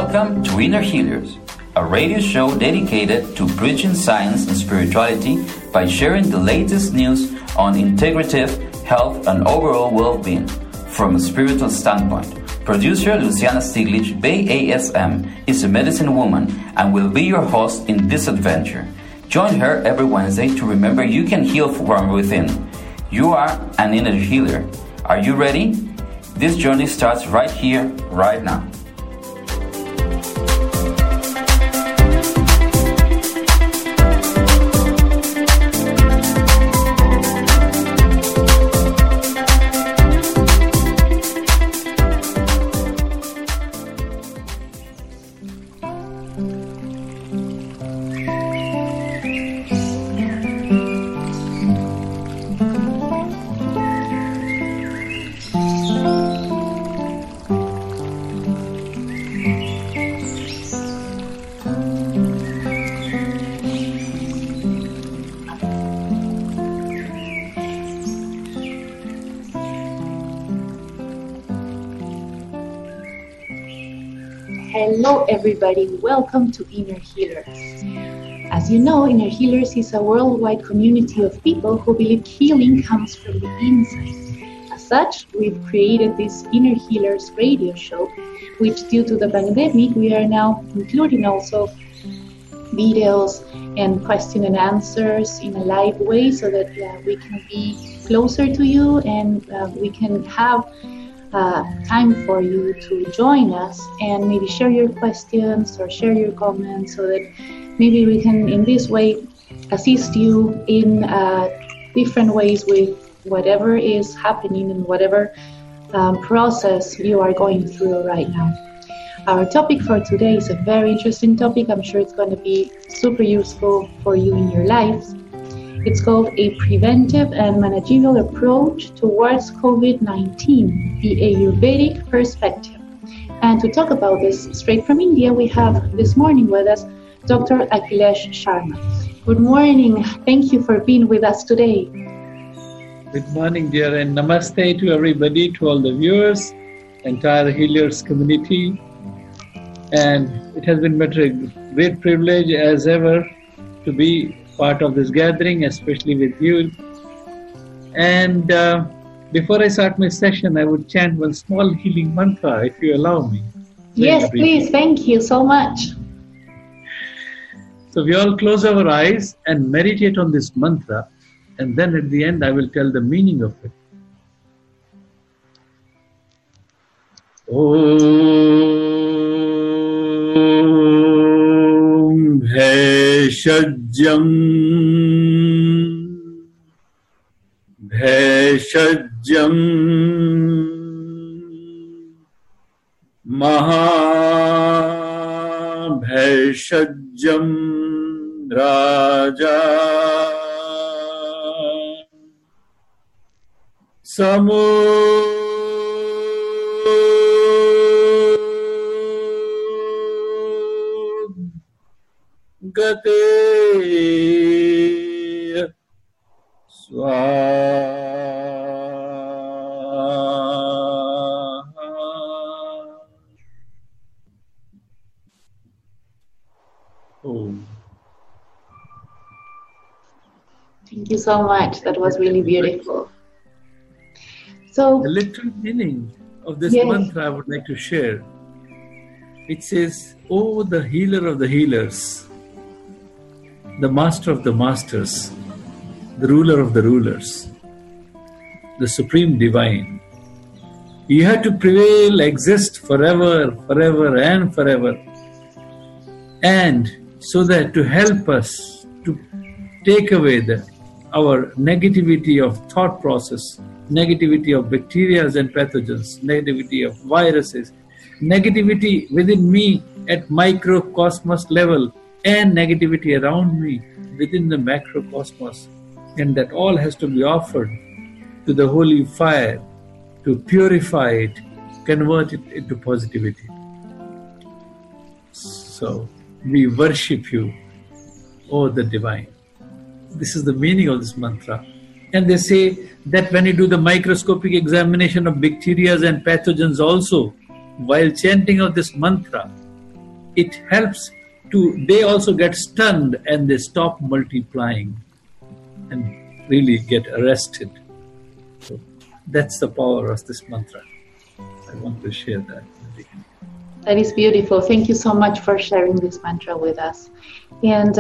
Welcome to Inner Healers, a radio show dedicated to bridging science and spirituality by sharing the latest news on integrative health and overall well-being from a spiritual standpoint. Producer Luciana Stiglitz, Bay ASM, is a medicine woman and will be your host in this adventure. Join her every Wednesday to remember you can heal from within. You are an inner healer. Are you ready? This journey starts right here, right now. Hello everybody, welcome to Inner Healers. As you know, Inner Healers is a worldwide community of people who believe healing comes from the inside. As such, we've created this Inner Healers radio show, which due to the pandemic, we are now including also videos and question and answers in a live way so that we can be closer to you and we can have time for you to join us and maybe share your questions or share your comments so that maybe we can in this way assist you in different ways with whatever is happening and whatever process you are going through right now. Our topic for today is a very interesting topic. I'm sure it's going to be super useful for you in your lives. It's called A Preventive and Managerial Approach Towards COVID-19, the Ayurvedic Perspective. And to talk about this straight from India, we have this morning with us Dr. Akhilesh Sharma. Good morning. Thank you for being with us today. Good morning, dear, and namaste to everybody, to all the viewers, entire Healers community. And it has been a great privilege as ever to be part of this gathering, especially with you. And before I start my session, I would chant one small healing mantra, if you allow me. Yes, please. Thank you so much. So we all close our eyes and meditate on this mantra, and then at the end I will tell the meaning of it. Om Bheshajam Bheshajam Mahabheshajam Raja Gate Swaha. Om. Thank you so much. That was really beautiful. So, the literal meaning of this mantra I would like to share. It says, "Oh, the healer of the healers, the master of the masters, the ruler of the rulers, the supreme divine. You have to prevail, exist forever, forever and forever. And so that to help us to take away our negativity of thought process, negativity of bacteria and pathogens, negativity of viruses, negativity within me at microcosmos level, and negativity around me within the macrocosmos. And that all has to be offered to the holy fire to purify it, convert it into positivity. So we worship you, O the divine." This is the meaning of this mantra. And they say that when you do the microscopic examination of bacteria and pathogens also, while chanting of this mantra, it helps they also get stunned and they stop multiplying and really get arrested. So that's the power of this mantra. I want to share that. That is beautiful. Thank you so much for sharing this mantra with us. And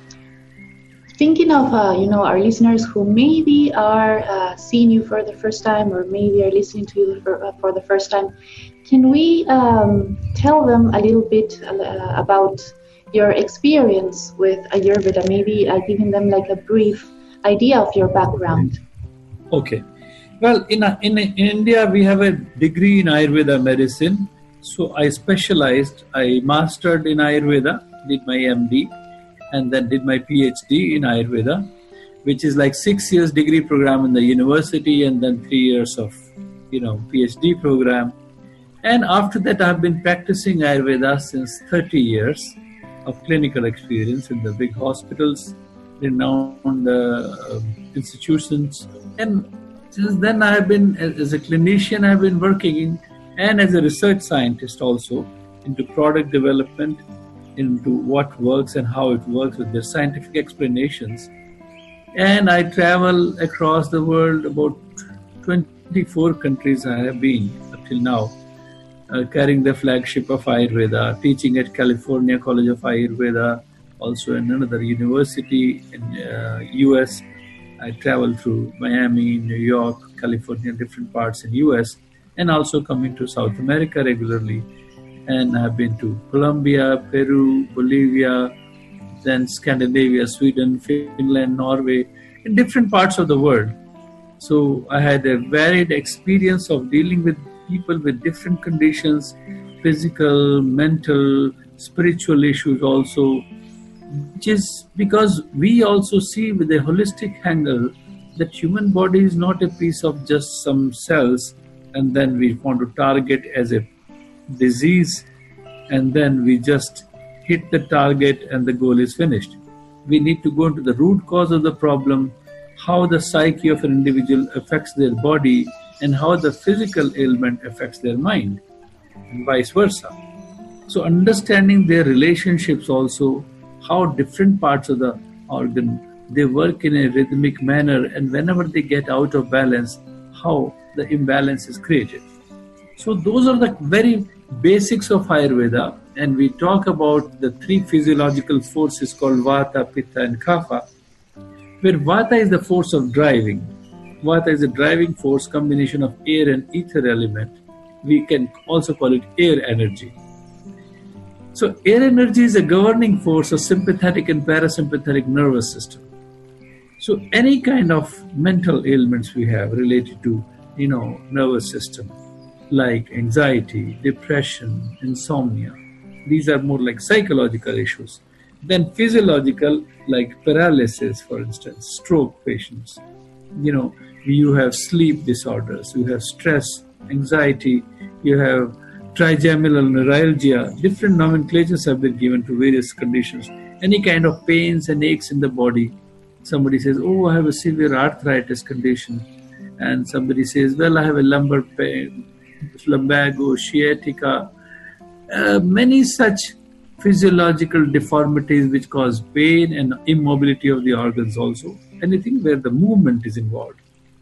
thinking of our listeners who maybe are seeing you for the first time, or maybe are listening to you for the first time, can we tell them a little bit about your experience with Ayurveda? Maybe giving them like a brief idea of your background. Okay. Well, in India, we have a degree in Ayurveda medicine. So I specialized, I mastered in Ayurveda, did my MD, and then did my PhD in Ayurveda, which is like 6 years degree program in the university and then 3 years of, PhD program. And after that, I've been practicing Ayurveda since 30 years of clinical experience in the big hospitals, renowned institutions. And since then, I've been, as a clinician, I've been working and as a research scientist also into product development, into what works and how it works with their scientific explanations. And I travel across the world, about 24 countries I have been up till now, carrying the flagship of Ayurveda, teaching at California College of Ayurveda, also in another university in US. I travel through Miami, New York, California, different parts in US, and also coming to South America regularly. And I have been to Colombia, Peru, Bolivia, then Scandinavia, Sweden, Finland, Norway, in different parts of the world. So I had a varied experience of dealing with people with different conditions, physical, mental, spiritual issues also, which is because we also see with a holistic angle that human body is not a piece of just some cells and then we want to target as a disease and then we just hit the target and the goal is finished. We need to go into the root cause of the problem, how the psyche of an individual affects their body and how the physical ailment affects their mind and vice versa. So understanding their relationships also, how different parts of the organ, they work in a rhythmic manner and whenever they get out of balance, how the imbalance is created. So those are the very basics of Ayurveda, and we talk about the three physiological forces called Vata, Pitta and Kapha, where Vata is the force of driving. Vata is a driving force, combination of air and ether element. We can also call it air energy. So air energy is a governing force of sympathetic and parasympathetic nervous system. So any kind of mental ailments we have related to, nervous system, like anxiety, depression, insomnia, these are more like psychological issues. Then physiological, like paralysis, for instance, stroke patients. You have sleep disorders, you have stress, anxiety, you have trigeminal neuralgia. Different nomenclatures have been given to various conditions. Any kind of pains and aches in the body. Somebody says, I have a severe arthritis condition. And somebody says, I have a lumbar pain, lumbago, sciatica. Many such physiological deformities which cause pain and immobility of the organs also. Anything where the movement is involved.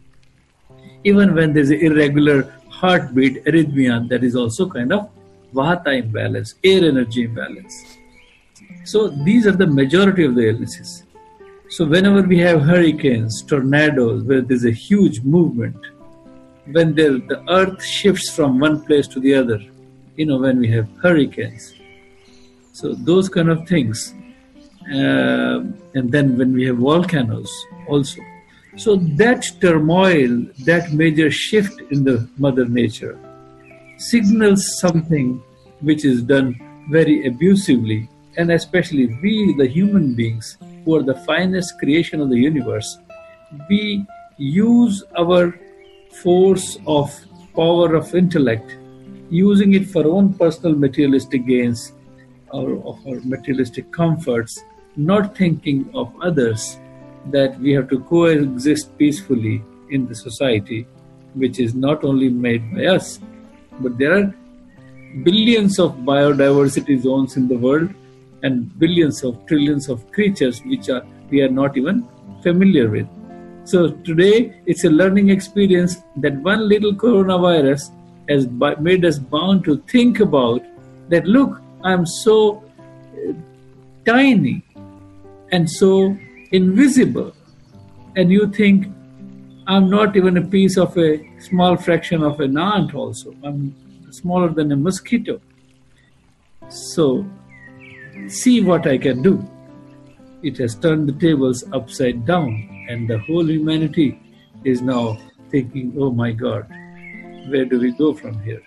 Even when there's an irregular heartbeat, arrhythmia, that is also kind of Vata imbalance, air energy imbalance. So these are the majority of the illnesses. So whenever we have hurricanes, tornadoes, where there's a huge movement, when the earth shifts from one place to the other, when we have hurricanes. So those kind of things. And then when we have volcanoes also. So that turmoil, that major shift in the Mother Nature signals something which is done very abusively. And especially we, the human beings, who are the finest creation of the universe, we use our force of power of intellect, using it for our own personal materialistic gains or of our materialistic comforts, not thinking of others, that we have to coexist peacefully in the society, which is not only made by us, but there are billions of biodiversity zones in the world and billions of trillions of creatures which we are not even familiar with. So today it's a learning experience that one little coronavirus has made us bound to think about that, look, I'm so tiny and so invisible, and you think I'm not even a piece of a small fraction of an ant also. I'm smaller than a mosquito. So see what I can do. It has turned the tables upside down, and the whole humanity is now thinking, oh my God, where do we go from here?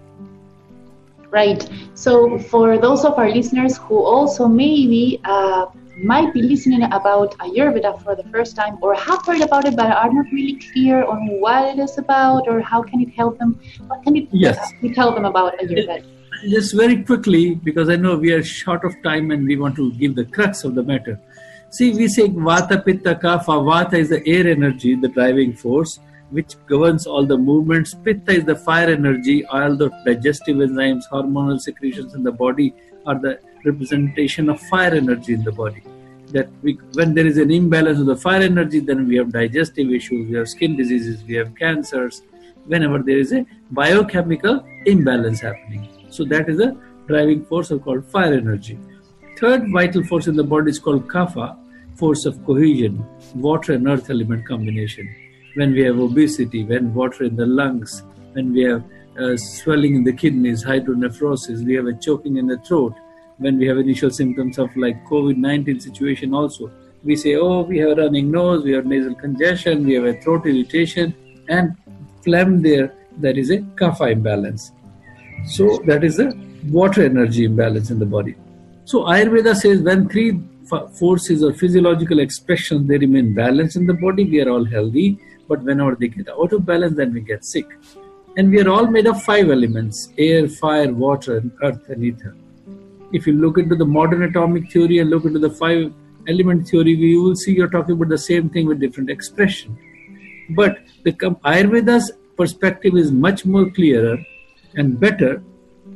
Right. So for those of our listeners who also maybe might be listening about Ayurveda for the first time, or have heard about it but are not really clear on what it is about or how can it help them, what can you tell them about Ayurveda? Just very quickly, because I know we are short of time and we want to give the crux of the matter. See, we say Vata, Pitta, Kapha. Vata is the air energy, the driving force, which governs all the movements. Pitta is the fire energy. All the digestive enzymes, hormonal secretions in the body are the representation of fire energy in the body. That when there is an imbalance of the fire energy, then we have digestive issues, we have skin diseases, we have cancers, whenever there is a biochemical imbalance happening. So that is a driving force called fire energy. Third vital force in the body is called Kapha, force of cohesion, water and earth element combination. When we have obesity, when water in the lungs, when we have swelling in the kidneys, hydronephrosis, we have a choking in the throat, when we have initial symptoms of like COVID-19 situation also, we say, oh, we have a running nose, we have nasal congestion, we have a throat irritation, and phlegm there is a Kapha imbalance. So that is the water energy imbalance in the body. So Ayurveda says when three forces or physiological expressions, they remain balanced in the body, we are all healthy. But whenever they get out of balance, then we get sick. And we are all made of 5 elements: air, fire, water, and earth and ether. If you look into the modern atomic theory and look into the 5 element theory, we will see you're talking about the same thing with different expression. But the Ayurveda's perspective is much more clearer and better,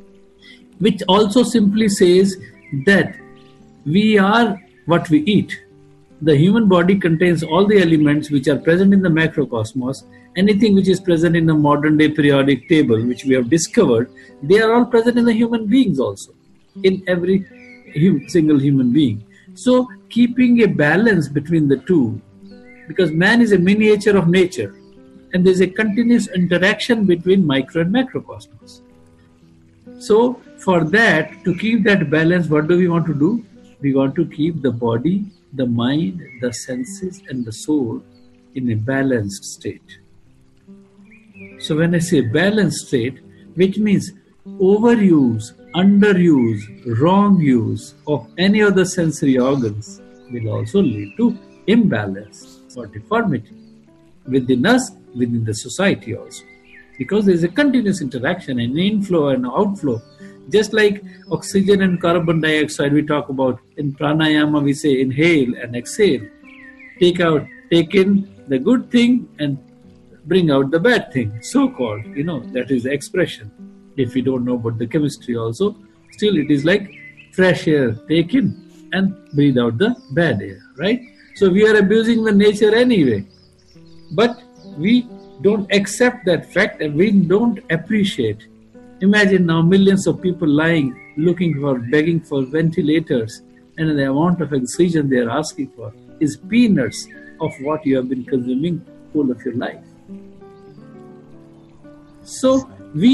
which also simply says that we are what we eat. The human body contains all the elements which are present in the macrocosmos. Anything which is present in the modern day periodic table, which we have discovered, they are all present in the human beings also, in every single human being. So keeping a balance between the two, because man is a miniature of nature, and there is a continuous interaction between micro and macrocosmos. So for that, to keep that balance, what do we want to do? We want to keep the body, the mind, the senses, and the soul in a balanced state. So when I say balanced state, which means overuse, underuse, wrong use of any of the sensory organs will also lead to imbalance or deformity within us, within the society also. Because there is a continuous interaction, an inflow and outflow. Just like oxygen and carbon dioxide we talk about, in pranayama we say inhale and exhale. Take in the good thing and bring out the bad thing, so-called, that is the expression. If we don't know about the chemistry also, still it is like fresh air, take in and breathe out the bad air, right? So we are abusing the nature anyway. But we don't accept that fact and we don't appreciate. Imagine now millions of people begging for ventilators, and the amount of oxygen they are asking for is peanuts of what you have been consuming whole of your life. So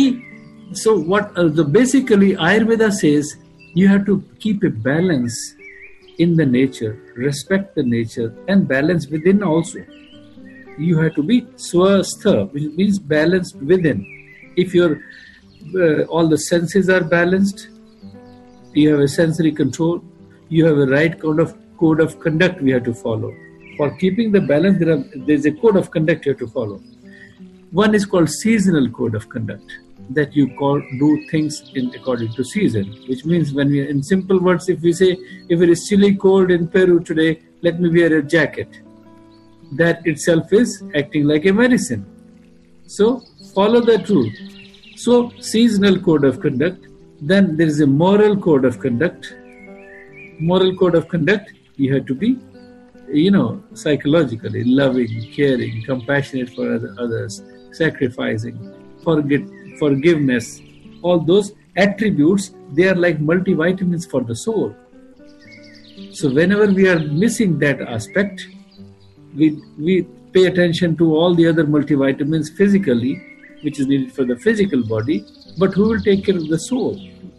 basically Ayurveda says you have to keep a balance in the nature, respect the nature, and balance within also. You have to be swastha, which means balanced within. If all the senses are balanced, you have a sensory control, you have a right code of conduct we have to follow. For keeping the balance, there is a code of conduct you have to follow. One is called seasonal code of conduct, that you do things according to season, which means in simple words, if we say, if it is chilly cold in Peru today, let me wear a jacket. That itself is acting like a medicine. So follow that rule. So seasonal code of conduct, Then there is a moral code of conduct. Moral code of conduct, you have to be, psychologically loving, caring, compassionate for others, sacrificing, forgiveness. All those attributes, they are like multivitamins for the soul. So whenever we are missing that aspect, we pay attention to all the other multivitamins physically, which is needed for the physical body, but who will take care of the soul?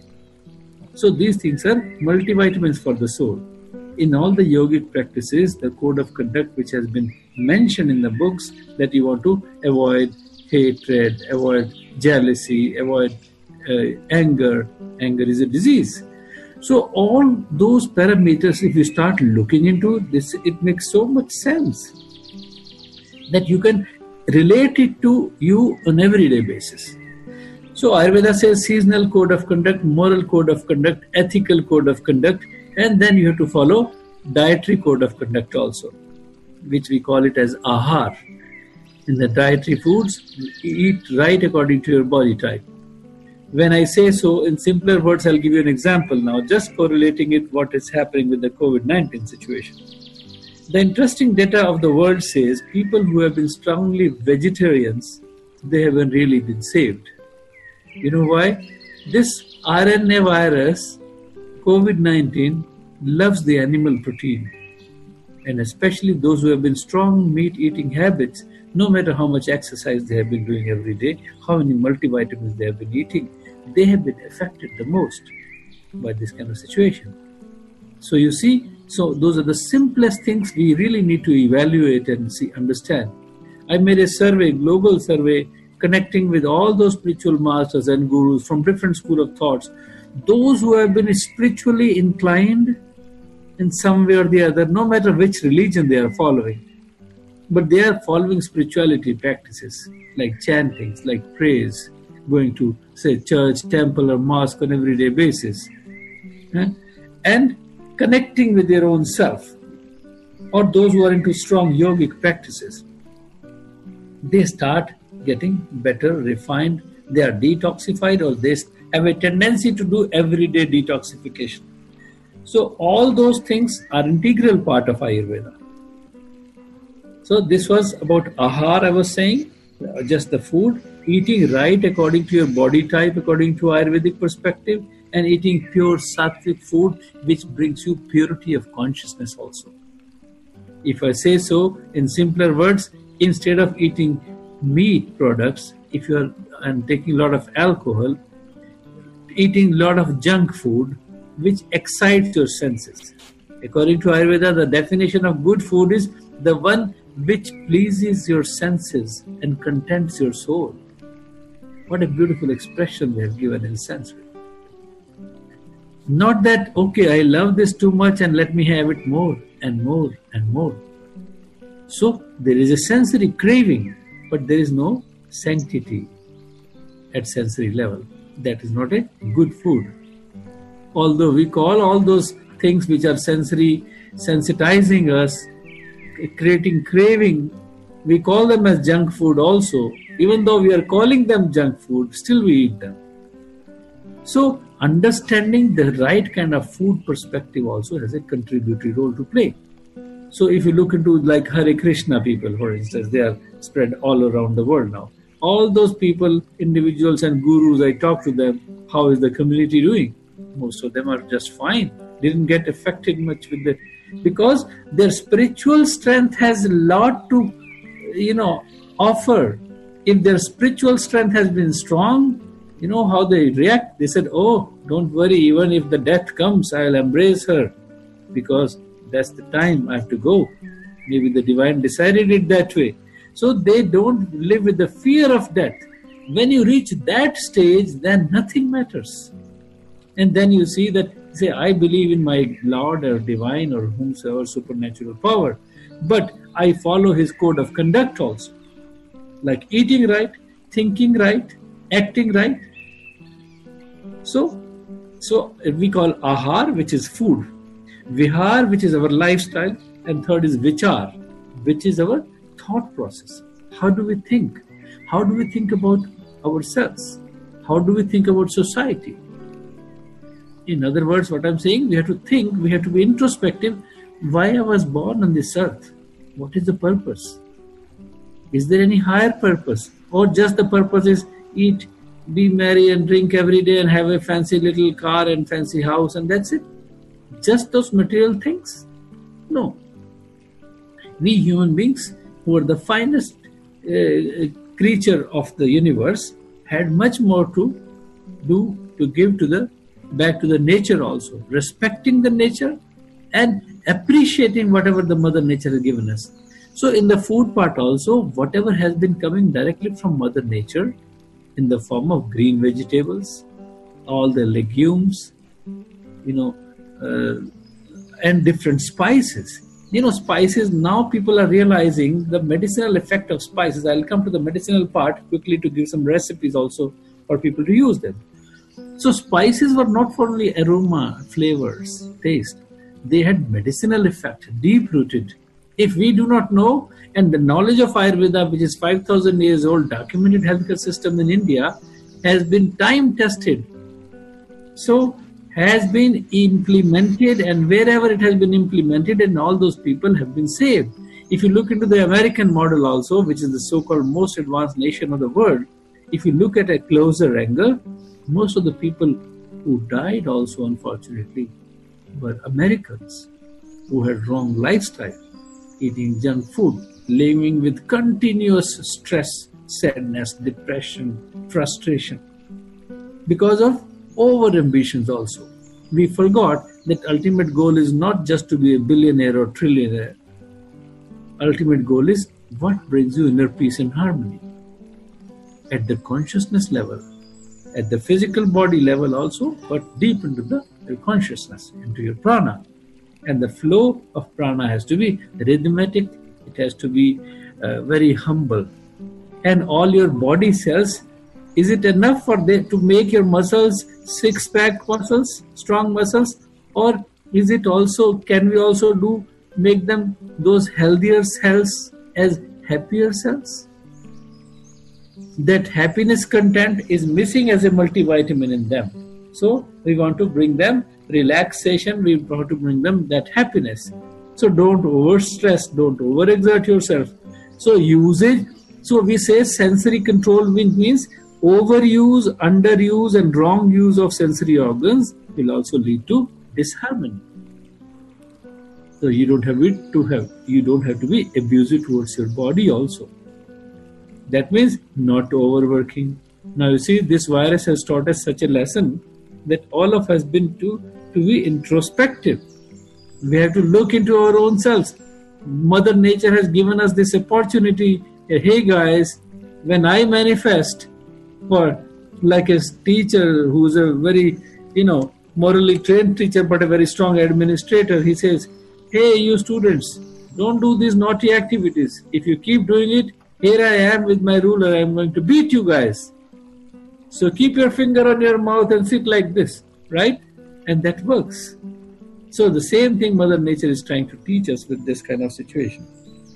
So these things are multivitamins for the soul. In all the yogic practices, the code of conduct which has been mentioned in the books, that you want to avoid hatred, avoid jealousy, avoid anger. Anger is a disease. So all those parameters, if you start looking into this, it makes so much sense that you can relate it to you on everyday basis. So Ayurveda says seasonal code of conduct, moral code of conduct, ethical code of conduct, and then you have to follow dietary code of conduct also, which we call it as ahar. In the dietary foods, eat right according to your body type. When I say so, in simpler words, I'll give you an example now, just correlating it what is happening with the COVID-19 situation. The interesting data of the world says people who have been strongly vegetarians, they haven't really been saved. You know why? This RNA virus, COVID-19, loves the animal protein. And especially those who have been strong meat-eating habits, no matter how much exercise they have been doing every day, how many multivitamins they have been eating, they have been affected the most by this kind of situation. So you see, so those are the simplest things we really need to evaluate and understand. I made a survey, global survey, connecting with all those spiritual masters and gurus from different school of thoughts, those who have been spiritually inclined in some way or the other, no matter which religion they are following, but they are following spirituality practices like chantings, like praise, going to, say, church, temple or mosque on everyday basis, and connecting with their own self, or those who are into strong yogic practices. They start getting better, refined, they are detoxified, or they have a tendency to do everyday detoxification. So all those things are integral part of Ayurveda. So this was about ahar, I was saying, just the food, eating right according to your body type, according to Ayurvedic perspective, and eating pure sattvic food, which brings you purity of consciousness also. If I say so in simpler words, instead of eating meat products, if you are and taking a lot of alcohol, eating a lot of junk food, which excites your senses. According to Ayurveda, the definition of good food is the one which pleases your senses and contents your soul. What a beautiful expression we have given in Sanskrit. Not that, okay, I love this too much and let me have it more and more and more. So there is a sensory craving, but there is no sanctity at sensory level. That is not a good food. Although we call all those things which are sensory sensitizing us, creating craving, we call them as junk food also. Even though we are calling them junk food, still we eat them. So understanding the right kind of food perspective also has a contributory role to play. So if you look into like Hare Krishna people, for instance, they are spread all around the world now. All those people, individuals and gurus, I talk to them, how is the community doing? Most of them are just fine. Didn't get affected much with the, because their spiritual strength has a lot to, offer. If their spiritual strength has been strong, you know how they react. They said, oh, don't worry, even if the death comes, I'll embrace her, because that's the time I have to go. Maybe the divine decided it that way. So they don't live with the fear of death. When you reach that stage, then nothing matters. And then you see that, say, I believe in my Lord or divine or whomsoever supernatural power, but I follow his code of conduct also. Like eating right, thinking right, acting right. So we call ahar, which is food, vihar, which is our lifestyle, and third is vichar, which is our thought process. How do we think? How do we think about ourselves? How do we think about society? In other words, what I'm saying, we have to think, we have to be introspective. Why I was born on this earth? What is the purpose? Is there any higher purpose? Or just the purpose is eat, be merry and drink every day and have a fancy little car and fancy house and that's it? Just those material things? No. We human beings, who are the finest creature of the universe, had much more to do, to give to back to the nature also, respecting the nature and appreciating whatever the Mother Nature has given us. So in the food part also, whatever has been coming directly from Mother Nature in the form of green vegetables, all the legumes, and different spices. Spices, now people are realizing the medicinal effect of spices. I'll come to the medicinal part quickly to give some recipes also for people to use them. So spices were not for only aroma, flavors, taste. They had medicinal effect, deep-rooted. If we do not know, and the knowledge of Ayurveda, which is 5,000 years old, documented healthcare system in India, has been time-tested. So, has been implemented, and wherever it has been implemented, and all those people have been saved. If you look into the American model also, which is the so-called most advanced nation of the world, if you look at a closer angle, most of the people who died also, unfortunately, were Americans who had wrong lifestyle, eating junk food, living with continuous stress, sadness, depression, frustration, because of over-ambitions also. We forgot that ultimate goal is not just to be a billionaire or trillionaire. Ultimate goal is what brings you inner peace and harmony. At the consciousness level, at the physical body level also, but deep into your consciousness, into your prana. And the flow of prana has to be rhythmic, it has to be very humble. And all your body cells, is it enough for to make your muscles six-pack muscles, strong muscles? Or is it also, can we also make them those healthier cells as happier cells? That happiness content is missing as a multivitamin in them. So we want to bring them relaxation, we want to bring them that happiness. So don't over-stress, don't over-exert yourself. So usage, so we say sensory control means overuse, underuse and wrong use of sensory organs will also lead to disharmony. So you don't have to be abusive towards your body also. That means not overworking. Now you see, this virus has taught us such a lesson that all of us been to be introspective. We have to look into our own selves. Mother Nature has given us this opportunity. Hey guys, when I manifest for like a teacher who's a very, morally trained teacher but a very strong administrator, he says, hey you students, don't do these naughty activities. If you keep doing it, here I am with my ruler, I am going to beat you guys. So keep your finger on your mouth and sit like this, right? And that works. So the same thing Mother Nature is trying to teach us with this kind of situation.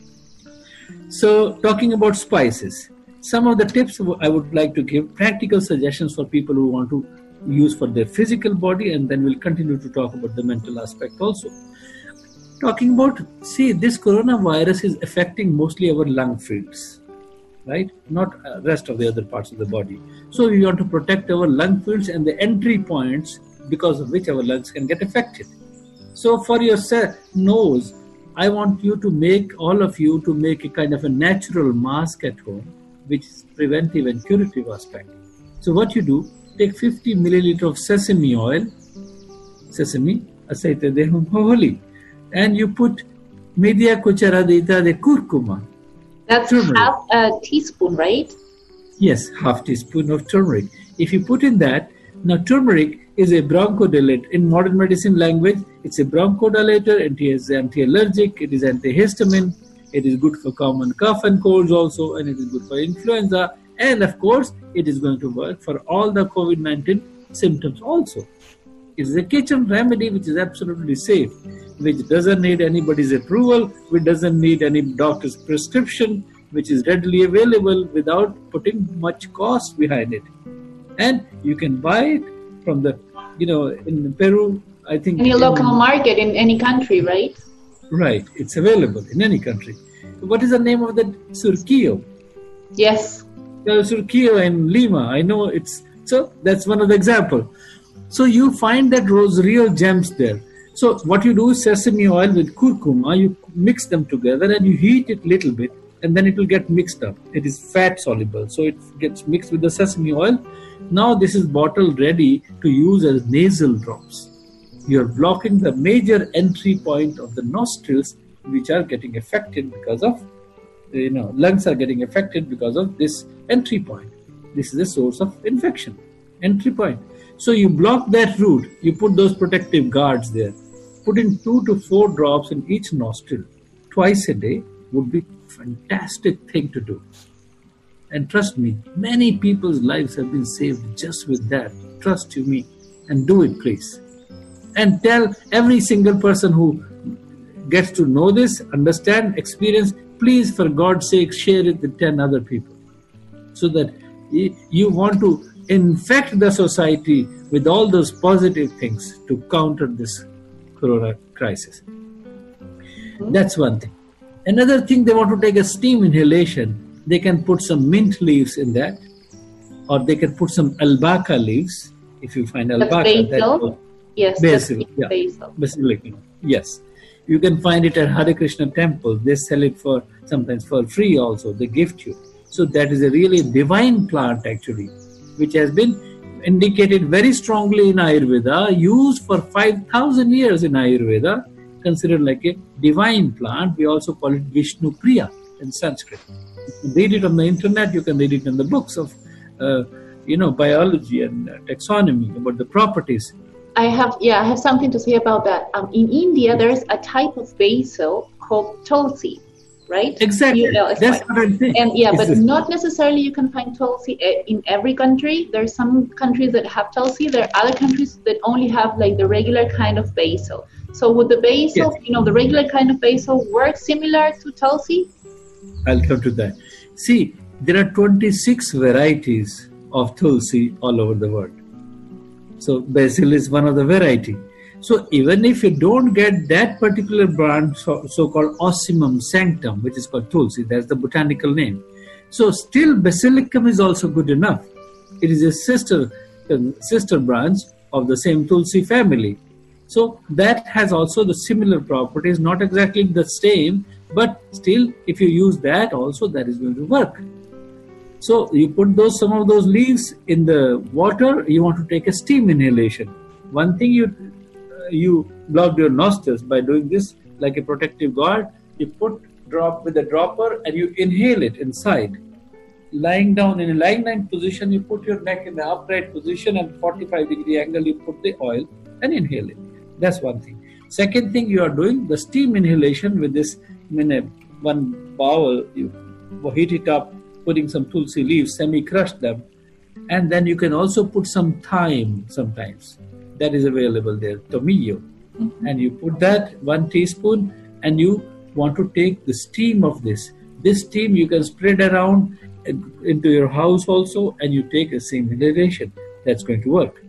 So talking about spices, some of the tips I would like to give, practical suggestions for people who want to use for their physical body, and then we'll continue to talk about the mental aspect also. Talking about, see, this coronavirus is affecting mostly our lung fields, right? Not rest of the other parts of the body. So we want to protect our lung fields and the entry points because of which our lungs can get affected. So for your nose, I want you to make, all of you, to make a kind of a natural mask at home, which is preventive and curative aspect. So what you do, take 50 milliliter of sesame oil, sesame, aceite de holy, and you put media cucharadita de curcuma. That's turmeric. Half a teaspoon, right? Yes, half teaspoon of turmeric. If you put in that, now turmeric is a bronchodilator. In modern medicine language, it's a bronchodilator, it is anti-allergic, it is antihistamine, it is good for common cough and colds also, and it is good for influenza, and of course, it is going to work for all the COVID-19 symptoms also. It is a kitchen remedy which is absolutely safe, which doesn't need anybody's approval, which doesn't need any doctor's prescription, which is readily available without putting much cost behind it. And you can buy it from the in Peru, I think... Any local market in any country, right? Right. It's available in any country. What is the name of that? Surquillo. Yes. Surquillo in Lima. I know it's... So that's one of the examples. So you find that those real gems there. So what you do is sesame oil with curcuma, you mix them together and you heat it a little bit, and then it will get mixed up. It is fat soluble, so it gets mixed with the sesame oil. Now this is bottle ready to use as nasal drops. You are blocking the major entry point of the nostrils, which are getting affected because of, lungs are getting affected because of this entry point. This is a source of infection, entry point. So you block that route, you put those protective guards there. Put in 2 to 4 drops in each nostril twice a day would be a fantastic thing to do. And trust me, many people's lives have been saved just with that. Trust you me, and do it, please. And tell every single person who gets to know this, understand, experience, please, for God's sake, share it with 10 other people. So that you want to infect the society with all those positive things to counter this corona crisis. That's one thing. Another thing, they want to take a steam inhalation. They can put some mint leaves in that, or they can put some albahaca leaves. If you find albahaca, basil. Yes, basil. Yeah. Basil. Basilic. Yes, you can find it at Hare Krishna temple. They sell it sometimes for free also. They gift you. So that is a really divine plant actually, which has been indicated very strongly in Ayurveda, used for 5,000 years in Ayurveda, considered like a divine plant. We also call it Vishnu Priya in Sanskrit. You can read it on the internet, you can read it in the books of biology and taxonomy about the properties. I have something to say about that. In India, there's a type of basil called tulsi, right? Exactly. That's what I'm saying. And but not necessarily you can find tulsi in every country. There's some countries that have tulsi. There are other countries that only have like the regular kind of basil. So would the basil, the regular kind of basil work similar to tulsi? I'll come to that. See, there are 26 varieties of tulsi all over the world. So basil is one of the variety. So even if you don't get that particular brand, so-called Ocimum sanctum, which is called tulsi, that's the botanical name. So still basilicum is also good enough. It is a sister branch of the same tulsi family. So that has also the similar properties, not exactly the same, but still if you use that also, that is going to work. So you put some of those leaves in the water, you want to take a steam inhalation. One thing you block your nostrils by doing this like a protective guard. You drop with a dropper and you inhale it inside. Lying down in a lying position, you put your neck in the upright position and 45-degree angle, you put the oil and inhale it. That's one thing. Second thing, you are doing the steam inhalation with this one bowl. You heat it up, putting some tulsi leaves, semi-crush them, and then you can also put some thyme sometimes. That is available there, tomillo. And you put that 1 teaspoon and you want to take the steam of this. This steam you can spread around into your house also, and you take a steam inhalation. That's going to work.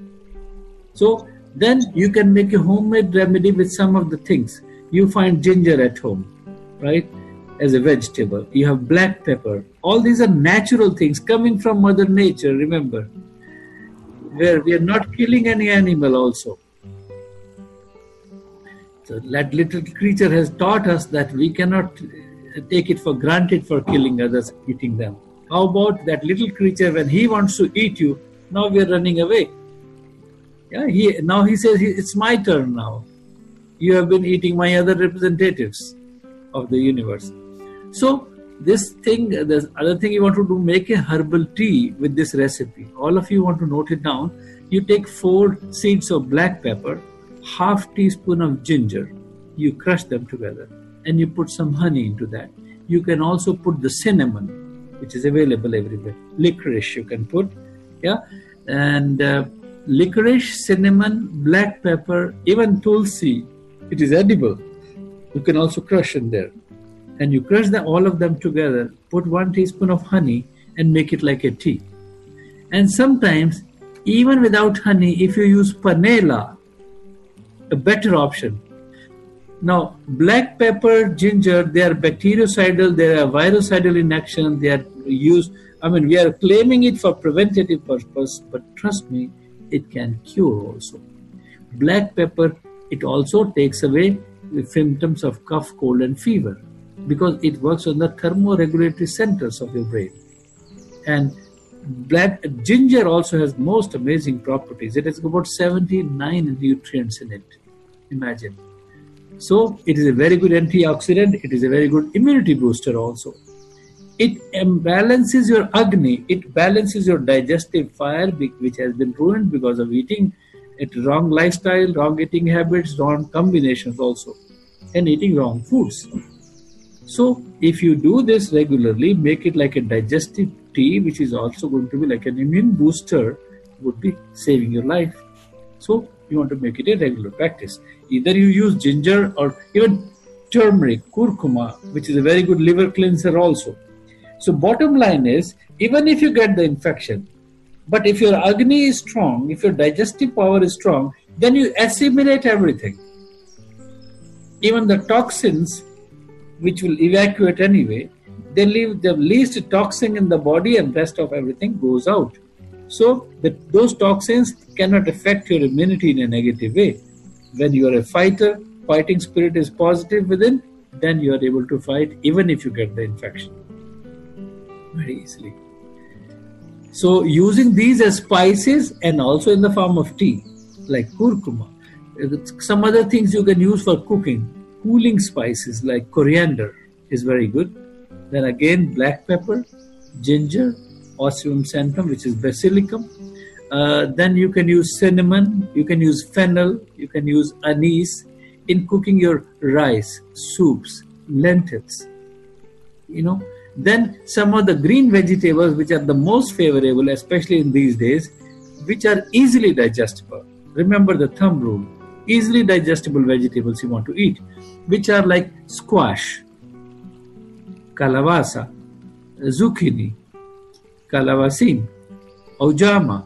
So then you can make a homemade remedy with some of the things. You find ginger at home, right? As a vegetable. You have black pepper. All these are natural things coming from Mother Nature, remember. Where we are not killing any animal also. So that little creature has taught us that we cannot take it for granted for killing others, eating them. How about that little creature, when he wants to eat you, now we are running away. Now he says, it's my turn now. You have been eating my other representatives of the universe. So this other thing you want to do, make a herbal tea with this recipe. All of you want to note it down. You take 4 seeds of black pepper, half teaspoon of ginger. You crush them together and you put some honey into that. You can also put the cinnamon, which is available everywhere. Licorice you can put, and licorice, cinnamon, black pepper, even tulsi. It is edible. You can also crush in there. And you crush all of them together, put 1 teaspoon of honey and make it like a tea. And sometimes Even without honey, if you use panela, a better option. Now, black pepper, ginger, they are bactericidal, they are virucidal in action, they are used, we are claiming it for preventative purpose, but trust me, it can cure also. Black pepper, it also takes away the symptoms of cough, cold and fever because it works on the thermoregulatory centers of your brain. And black ginger also has most amazing properties. It has about 79 nutrients in it. Imagine. So it is a very good antioxidant. It is a very good immunity booster also. It balances your Agni. It balances your digestive fire, which has been ruined because of eating it wrong lifestyle, wrong eating habits, wrong combinations also, and eating wrong foods. So if you do this regularly, make it like a digestive tea, which is also going to be like an immune booster, would be saving your life. So you want to make it a regular practice. Either you use ginger or even turmeric, curcuma, which is a very good liver cleanser also. So bottom line is, even if you get the infection, but if your Agni is strong, if your digestive power is strong, then you assimilate everything. Even the toxins, which will evacuate anyway, they leave the least toxin in the body and rest of everything goes out. So those toxins cannot affect your immunity in a negative way. When you are a fighter, fighting spirit is positive within, then you are able to fight even if you get the infection very easily. So using these as spices and also in the form of tea, like curcuma, some other things you can use for cooking, cooling spices like coriander is very good. Then again black pepper, ginger, Osylium centum, which is basilicum. Then you can use cinnamon, you can use fennel, you can use anise in cooking your rice, soups, lentils. Then some of the green vegetables which are the most favorable, especially in these days, which are easily digestible. Remember the thumb rule. Easily digestible vegetables you want to eat, which are like squash, kalawasa, zucchini, calabacin, aujama,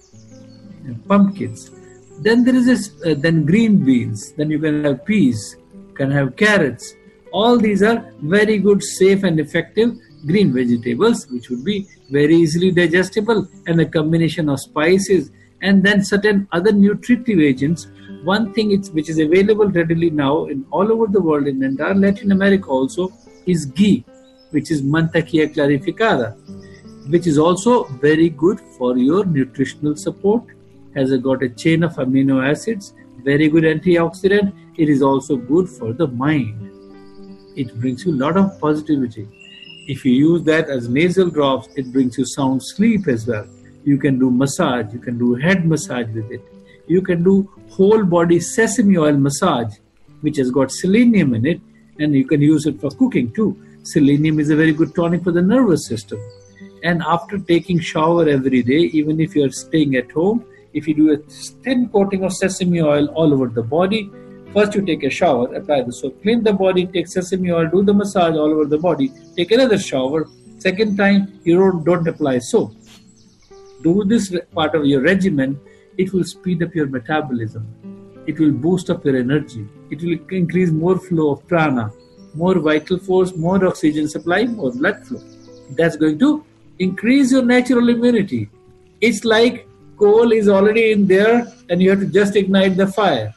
pumpkins. Then there is then green beans. Then you can have peas, can have carrots. All these are very good, safe and effective green vegetables, which would be very easily digestible, and a combination of spices and then certain other nutritive agents. One thing which is available readily now in all over the world, in entire Latin America also, is ghee, which is mantequilla clarificada, which is also very good for your nutritional support, has got a chain of amino acids, very good antioxidant. It is also good for the mind. It brings you a lot of positivity. If you use that as nasal drops, it brings you sound sleep as well. You can do massage, you can do head massage with it. You can do whole body sesame oil massage, which has got selenium in it, and you can use it for cooking too. Selenium is a very good tonic for the nervous system. And after taking shower every day, even if you are staying at home, if you do a thin coating of sesame oil all over the body, first you take a shower, apply the soap, clean the body, take sesame oil, do the massage all over the body, take another shower. Second time, you don't apply soap. Do this part of your regimen. It will speed up your metabolism. It will boost up your energy. It will increase more flow of prana, more vital force, more oxygen supply, more blood flow. That's going to increase your natural immunity. It's like coal is already in there and you have to just ignite the fire.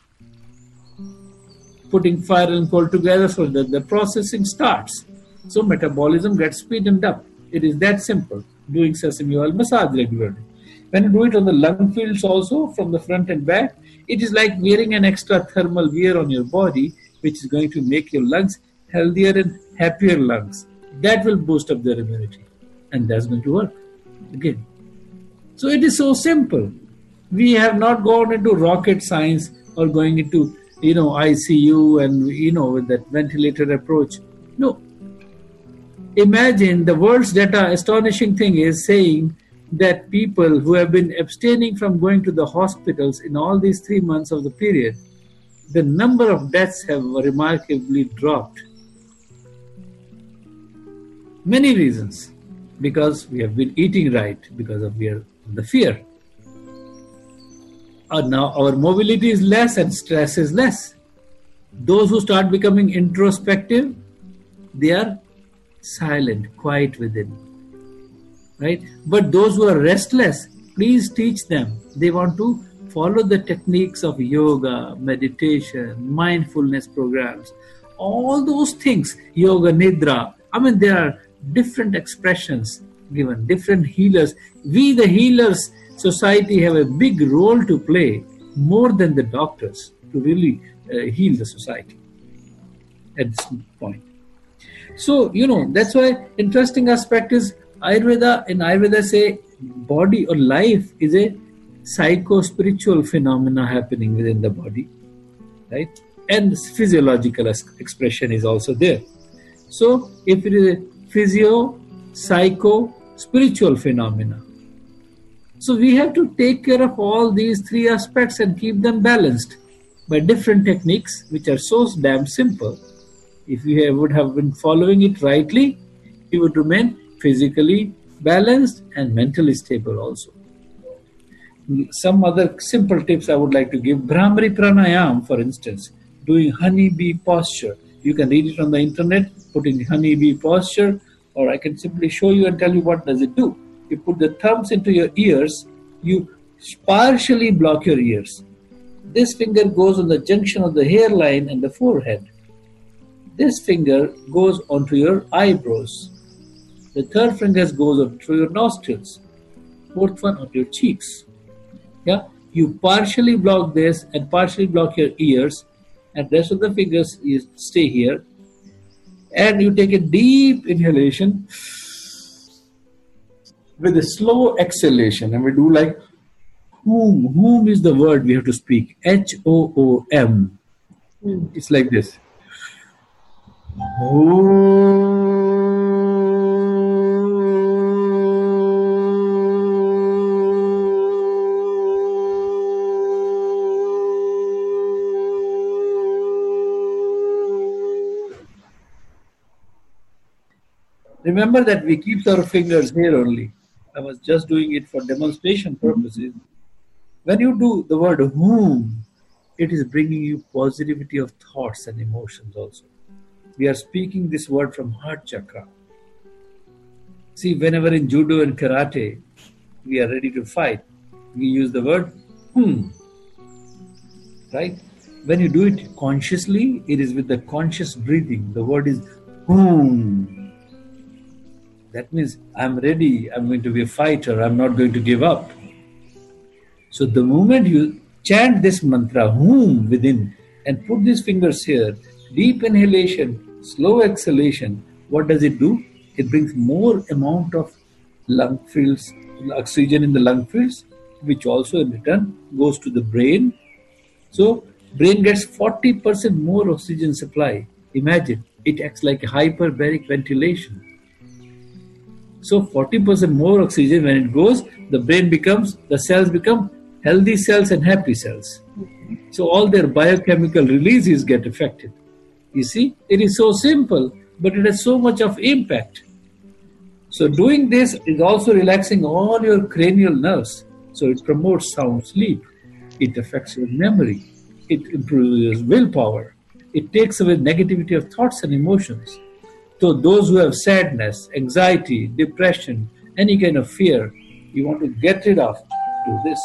Putting fire and coal together so that the processing starts. So metabolism gets speeded up. It is that simple. Doing sesame oil massage regularly. When you do it on the lung fields also, from the front and back, it is like wearing an extra thermal wear on your body, which is going to make your lungs healthier and happier lungs. That will boost up their immunity. And that's going to work again. So it is so simple. We have not gone into rocket science or going into, ICU and, with that ventilator approach. No. Imagine the world's data, astonishing thing is saying that people who have been abstaining from going to the hospitals in all these 3 months of the period, the number of deaths have remarkably dropped. Many reasons. Because we have been eating right, because of the fear. Now our mobility is less and stress is less. Those who start becoming introspective, they are silent, quiet within. Right? But those who are restless, please teach them. They want to follow the techniques of yoga, meditation, mindfulness programs, all those things, yoga nidra. I mean, there are different expressions given, different healers. We, the healers society, have a big role to play, more than the doctors, to really heal the society at this point. So, that's why interesting aspect is Ayurveda. In Ayurveda say body or life is a psycho-spiritual phenomena happening within the body, right? And physiological expression is also there. So, if it is a physio, psycho, spiritual phenomena, so we have to take care of all these three aspects and keep them balanced by different techniques, which are so damn simple. If you would have been following it rightly, you would remain physically balanced and mentally stable also. Some other simple tips I would like to give. Brahmari Pranayam, for instance, doing honeybee posture. You can read it on the internet, put in honeybee posture, or I can simply show you and tell you what does it do. You put the thumbs into your ears, you partially block your ears. This finger goes on the junction of the hairline and the forehead. This finger goes onto your eyebrows. The third finger goes onto your nostrils. Fourth one onto your cheeks. Yeah, you partially block this and partially block your ears, and rest of the fingers you stay here. And you take a deep inhalation with a slow exhalation, and we do like whom. Whom is the word we have to speak. H-O-O-M. It's like this. Remember that we keep our fingers here only. I was just doing it for demonstration purposes. When you do the word whom, it is bringing you positivity of thoughts and emotions also. We are speaking this word from heart chakra. See, whenever in judo and karate, we are ready to fight, we use the word whom. Right? When you do it consciously, it is with the conscious breathing. The word is whom. That means I'm ready, I'm going to be a fighter, I'm not going to give up. So the moment you chant this mantra, whom, within, and put these fingers here, deep inhalation, slow exhalation, what does it do? It brings more amount of lung fields, oxygen in the lung fields, which also in return goes to the brain. So brain gets 40% more oxygen supply. Imagine, it acts like a hyperbaric ventilation. So 40% more oxygen when it goes, the cells become healthy cells and happy cells. So all their biochemical releases get affected. You see, it is so simple, but it has so much of impact. So doing this is also relaxing all your cranial nerves. So it promotes sound sleep. It affects your memory. It improves your willpower. It takes away negativity of thoughts and emotions. So those who have sadness, anxiety, depression, any kind of fear, you want to get rid of, do this.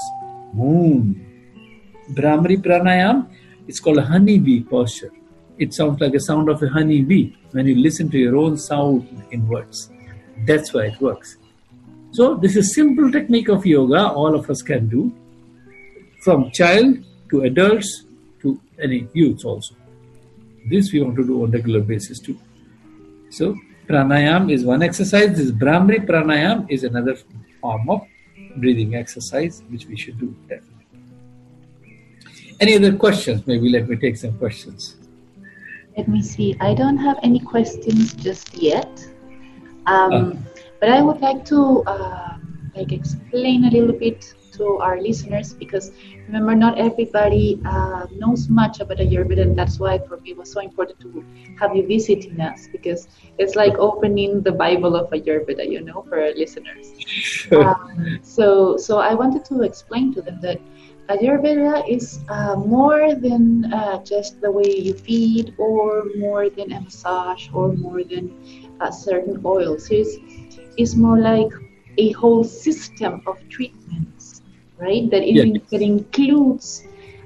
Brahmari Pranayam, it's called a honeybee posture. It sounds like a sound of a honeybee when you listen to your own sound in words. That's why it works. So this is a simple technique of yoga all of us can do, from child to adults to any youths also. This we want to do on a regular basis too. So pranayam is one exercise. This Brahmari Pranayam is another form of breathing exercise which we should do definitely. Any other questions? Maybe let me take some questions. Let me see. I don't have any questions just yet. But I would like to explain a little bit to our listeners, because remember, not everybody knows much about Ayurveda, and that's why for me it was so important to have you visiting us, because it's like opening the Bible of Ayurveda, for our listeners. Sure. So I wanted to explain to them that Ayurveda is more than just the way you feed, or more than a massage, or more than certain oils. It's more like a whole system of treatments, right? That includes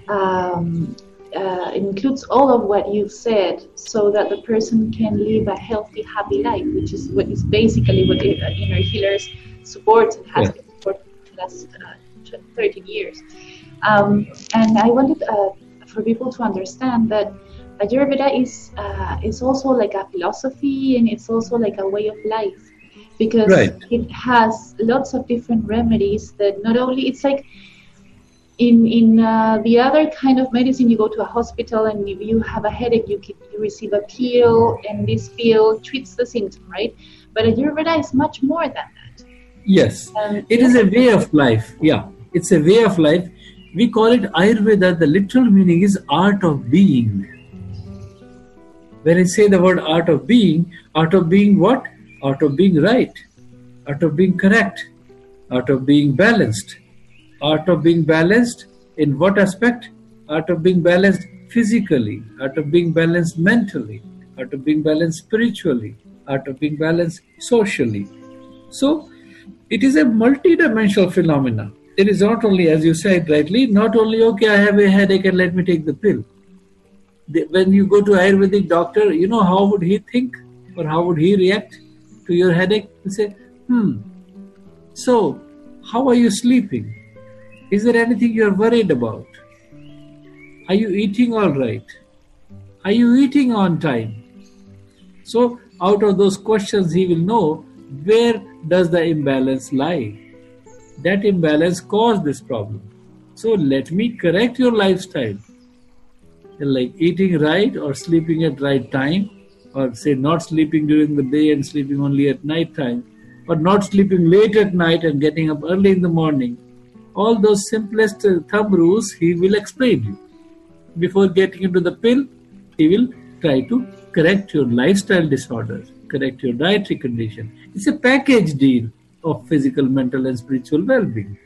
all of what you've said, so that the person can live a healthy, happy life, which is basically what Inner Healers supports and has been supported for the last 13 years. And I wanted for people to understand that Ayurveda is also like a philosophy, and it's also like a way of life, because it has lots of different remedies that not only, it's like in the other kind of medicine, you go to a hospital and if you have a headache, you receive a pill, and this pill treats the symptom, right? But Ayurveda is much more than that. Yes, it is a way of life. Yeah, it's a way of life. We call it Ayurveda. The literal meaning is art of being. When I say the word art of being what? Art of being right, art of being correct, art of being balanced. Art of being balanced in what aspect? Art of being balanced physically, art of being balanced mentally, art of being balanced spiritually, art of being balanced socially. So it is a multi-dimensional phenomena. It is not only, as you said rightly, not only, okay, I have a headache and let me take the pill. When you go to Ayurvedic doctor, you know how would he think, or how would he react to your headache? He say, so how are you sleeping? Is there anything you are worried about? Are you eating all right? Are you eating on time? So out of those questions, he will know where does the imbalance lie. That imbalance caused this problem. So let me correct your lifestyle. Like eating right, or sleeping at right time, or say not sleeping during the day and sleeping only at night time, or not sleeping late at night and getting up early in the morning. All those simplest thumb rules he will explain you. Before getting into the pill, he will try to correct your lifestyle disorders, correct your dietary condition. It's a package deal of physical, mental and spiritual well-being.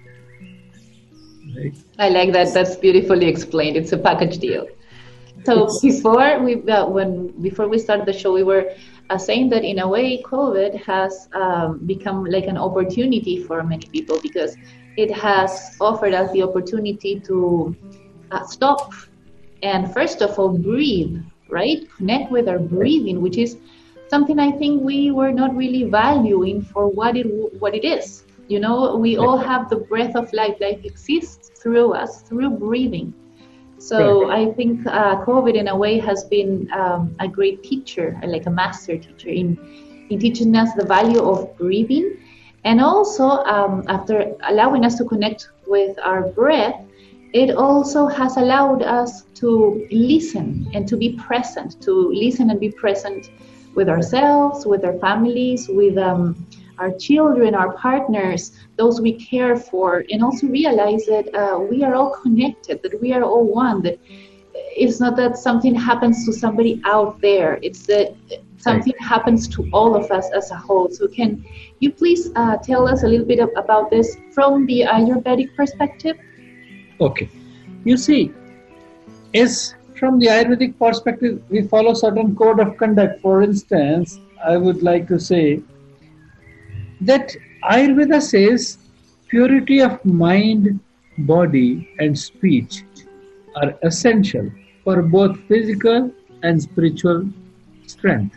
Right? I like that. That's beautifully explained. It's a package deal. So before we started the show, we were saying that in a way COVID has become like an opportunity for many people, because it has offered us the opportunity to stop and first of all breathe, right? Connect with our breathing, which is something I think we were not really valuing for what it is. You know, we all have the breath of life. Life exists through us, through breathing. So I think COVID in a way has been a great teacher, like a master teacher in teaching us the value of breathing. And also after allowing us to connect with our breath, it also has allowed us to listen and to be present, to listen and be present with ourselves, with our families, with our children, our partners, those we care for, and also realize that we are all connected, that we are all one, that it's not that something happens to somebody out there, it's that something happens to all of us as a whole. So can you please tell us a little bit about this from the Ayurvedic perspective? Okay. You see, as from the Ayurvedic perspective, we follow certain code of conduct. For instance, I would like to say that Ayurveda says purity of mind, body and speech are essential for both physical and spiritual strength.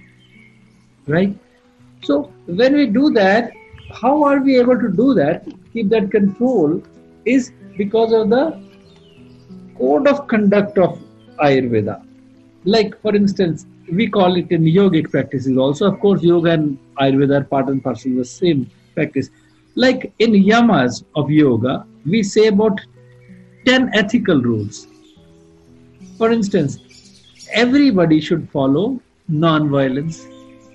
Right? So when we do that, how are we able to do that? Keep that control is because of the code of conduct of Ayurveda. Like for instance, we call it in yogic practices also. Of course, yoga and Ayurveda are part and parcel of the same practice. Like in yamas of yoga, we say about 10 ethical rules. For instance, everybody should follow non-violence.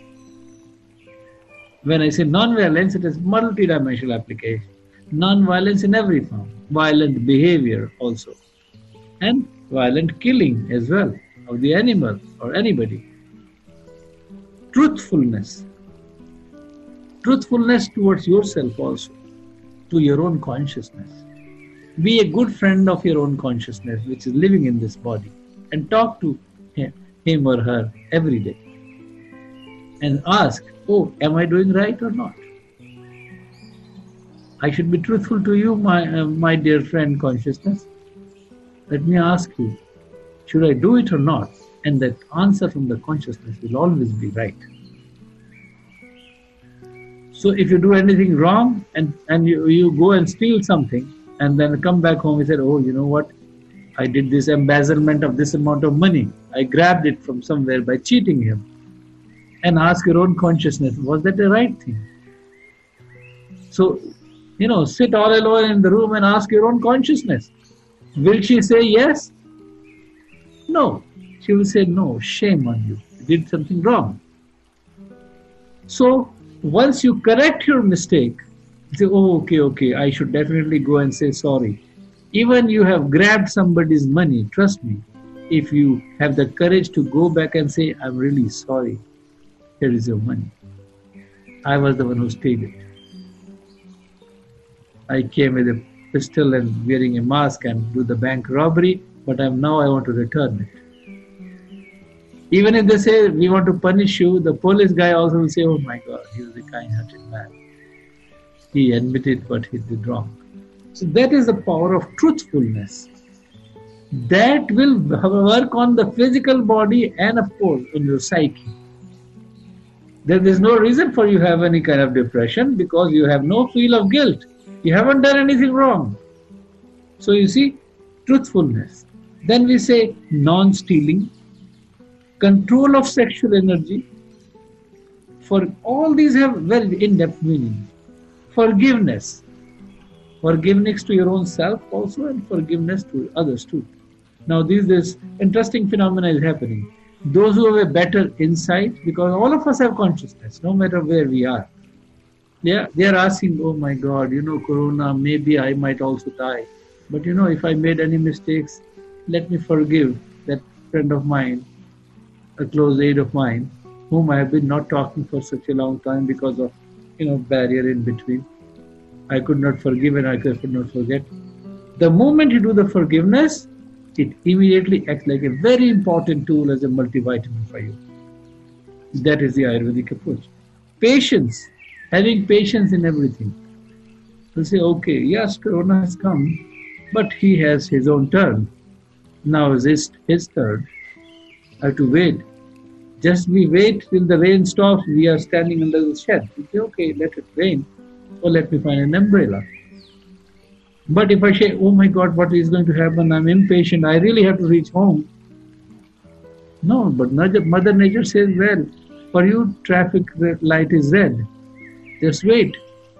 When I say non-violence, it is multi-dimensional application. Non-violence in every form. Violent behavior also. And violent killing as well of the animal or anybody. Truthfulness. Truthfulness towards yourself also. To your own consciousness. Be a good friend of your own consciousness, which is living in this body, and talk to him or her every day. And ask, oh, am I doing right or not? I should be truthful to you, my dear friend consciousness. Let me ask you, should I do it or not? And the answer from the consciousness will always be right. So if you do anything wrong and you go and steal something and then come back home and say, oh, you know what? I did this embezzlement of this amount of money. I grabbed it from somewhere by cheating him. And ask your own consciousness, was that the right thing? So, sit all alone in the room and ask your own consciousness. Will she say yes? No. She will say, no, shame on you. You did something wrong. So, once you correct your mistake, you say, oh, okay, I should definitely go and say sorry. Even you have grabbed somebody's money, trust me, if you have the courage to go back and say, I'm really sorry, here is your money. I was the one who stole it. I came with a pistol and wearing a mask and do the bank robbery, but I want to return it. Even if they say, we want to punish you, the police guy also will say, oh my God, he was a kind-hearted man. He admitted what he did wrong. So that is the power of truthfulness. That will work on the physical body and of course on your psyche. There is no reason for you to have any kind of depression because you have no feel of guilt. You haven't done anything wrong. So you see, truthfulness. Then we say non-stealing, control of sexual energy. For all these have very in-depth meaning. Forgiveness. Forgiveness to your own self also and forgiveness to others too. Now this interesting phenomena is happening. Those who have a better insight, because all of us have consciousness, no matter where we are. They are asking, oh my God, Corona, maybe I might also die. But if I made any mistakes, let me forgive that friend of mine, a close aide of mine, whom I have been not talking for such a long time because of, barrier in between. I could not forgive and I could not forget. The moment you do the forgiveness, it immediately acts like a very important tool as a multivitamin for you. That is the Ayurvedic approach. Patience, having patience in everything. To say, okay, yes, Corona has come, but he has his own turn. Now is his turn. I have to wait. Just we wait till the rain stops, we are standing under the shed. We say, okay, let it rain, or let me find an umbrella. But if I say, oh my God, what is going to happen? I'm impatient, I really have to reach home. No, but Mother Nature says, well, for you traffic light is red. Just wait.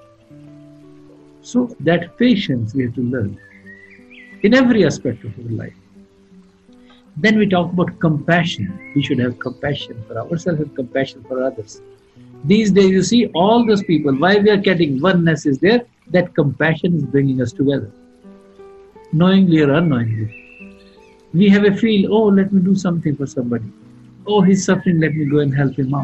So that patience we have to learn in every aspect of our life. Then we talk about compassion. We should have compassion for ourselves and compassion for others. These days you see all those people, why we are getting oneness is there, that compassion is bringing us together. Knowingly or unknowingly. We have a feel, oh, let me do something for somebody. Oh, he's suffering, let me go and help him out.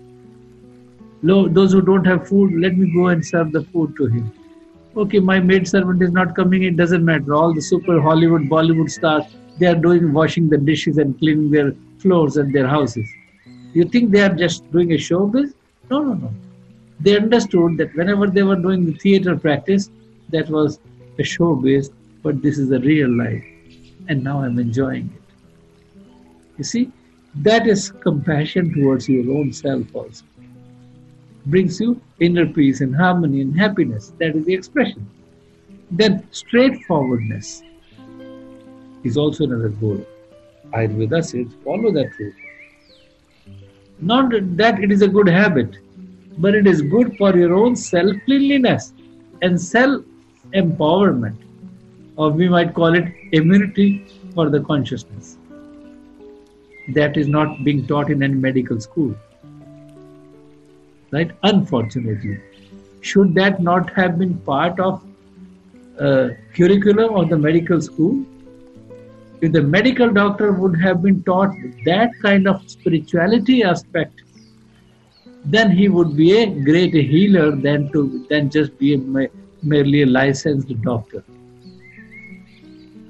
Those who don't have food, let me go and serve the food to him. Okay, my maidservant is not coming, it doesn't matter. All the super Hollywood, Bollywood stars, they are washing the dishes and cleaning their floors and their houses. You think they are just doing a showbiz? No. They understood that whenever they were doing the theater practice, that was a showbiz, but this is the real life. And now I'm enjoying it. You see, that is compassion towards your own self also. Brings you inner peace and harmony and happiness. That is the expression. Then straightforwardness is also another goal. Ayurveda says follow that route. Not that it is a good habit, but it is good for your own self-cleanliness and self-empowerment, or we might call it immunity for the consciousness. That is not being taught in any medical school. Right? Unfortunately. Should that not have been part of curriculum of the medical school? If the medical doctor would have been taught that kind of spirituality aspect, then he would be a greater healer than just be merely a licensed doctor.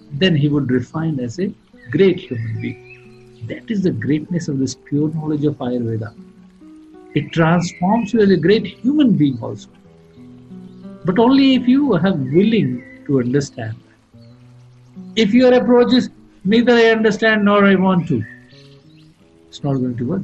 then he would refine as a great human being. That is the greatness of this pure knowledge of Ayurveda. It transforms you as a great human being also. But only if you are willing to understand. If your approach is neither I understand nor I want to, it's not going to work.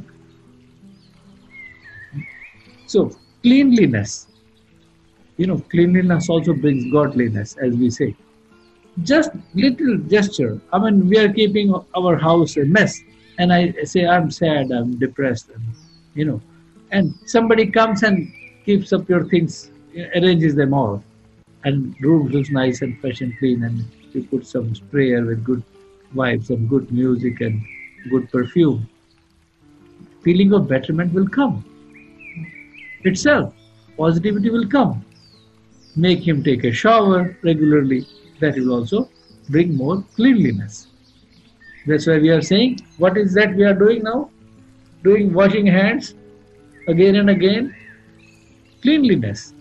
So, cleanliness. Cleanliness also brings godliness, as we say. Just little gesture. We are keeping our house a mess, and I say, I'm sad, I'm depressed, and somebody comes and keeps up your things, arranges them all, and room looks nice and fresh and clean, and you put some sprayer with good vibes and good music and good perfume. Feeling of betterment will come itself. Positivity will come. Make him take a shower regularly. That will also bring more cleanliness. That's why we are saying, what is that we are doing now? Washing hands again and again. Cleanliness.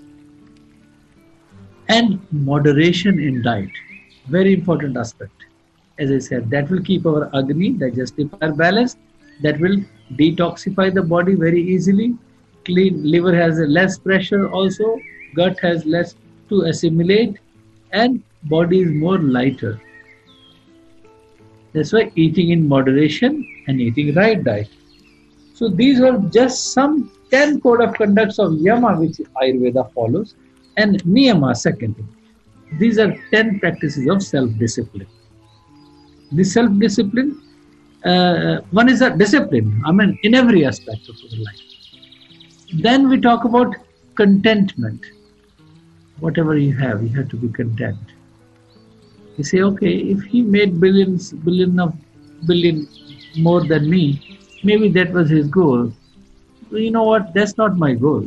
And moderation in diet. Very important aspect. As I said, that will keep our Agni, digestive fire, balanced. That will detoxify the body very easily. Clean liver has less pressure also. Gut has less to assimilate. And body is more lighter. That's why eating in moderation and eating right diet. So these are just some 10 code of conducts of Yama which Ayurveda follows, and Niyama secondly. These are 10 practices of self-discipline. This self-discipline, one is a discipline, in every aspect of our life. Then we talk about contentment. Whatever you have to be content. You say, okay, if he made billion more than me, maybe that was his goal. Well, you know what? That's not my goal.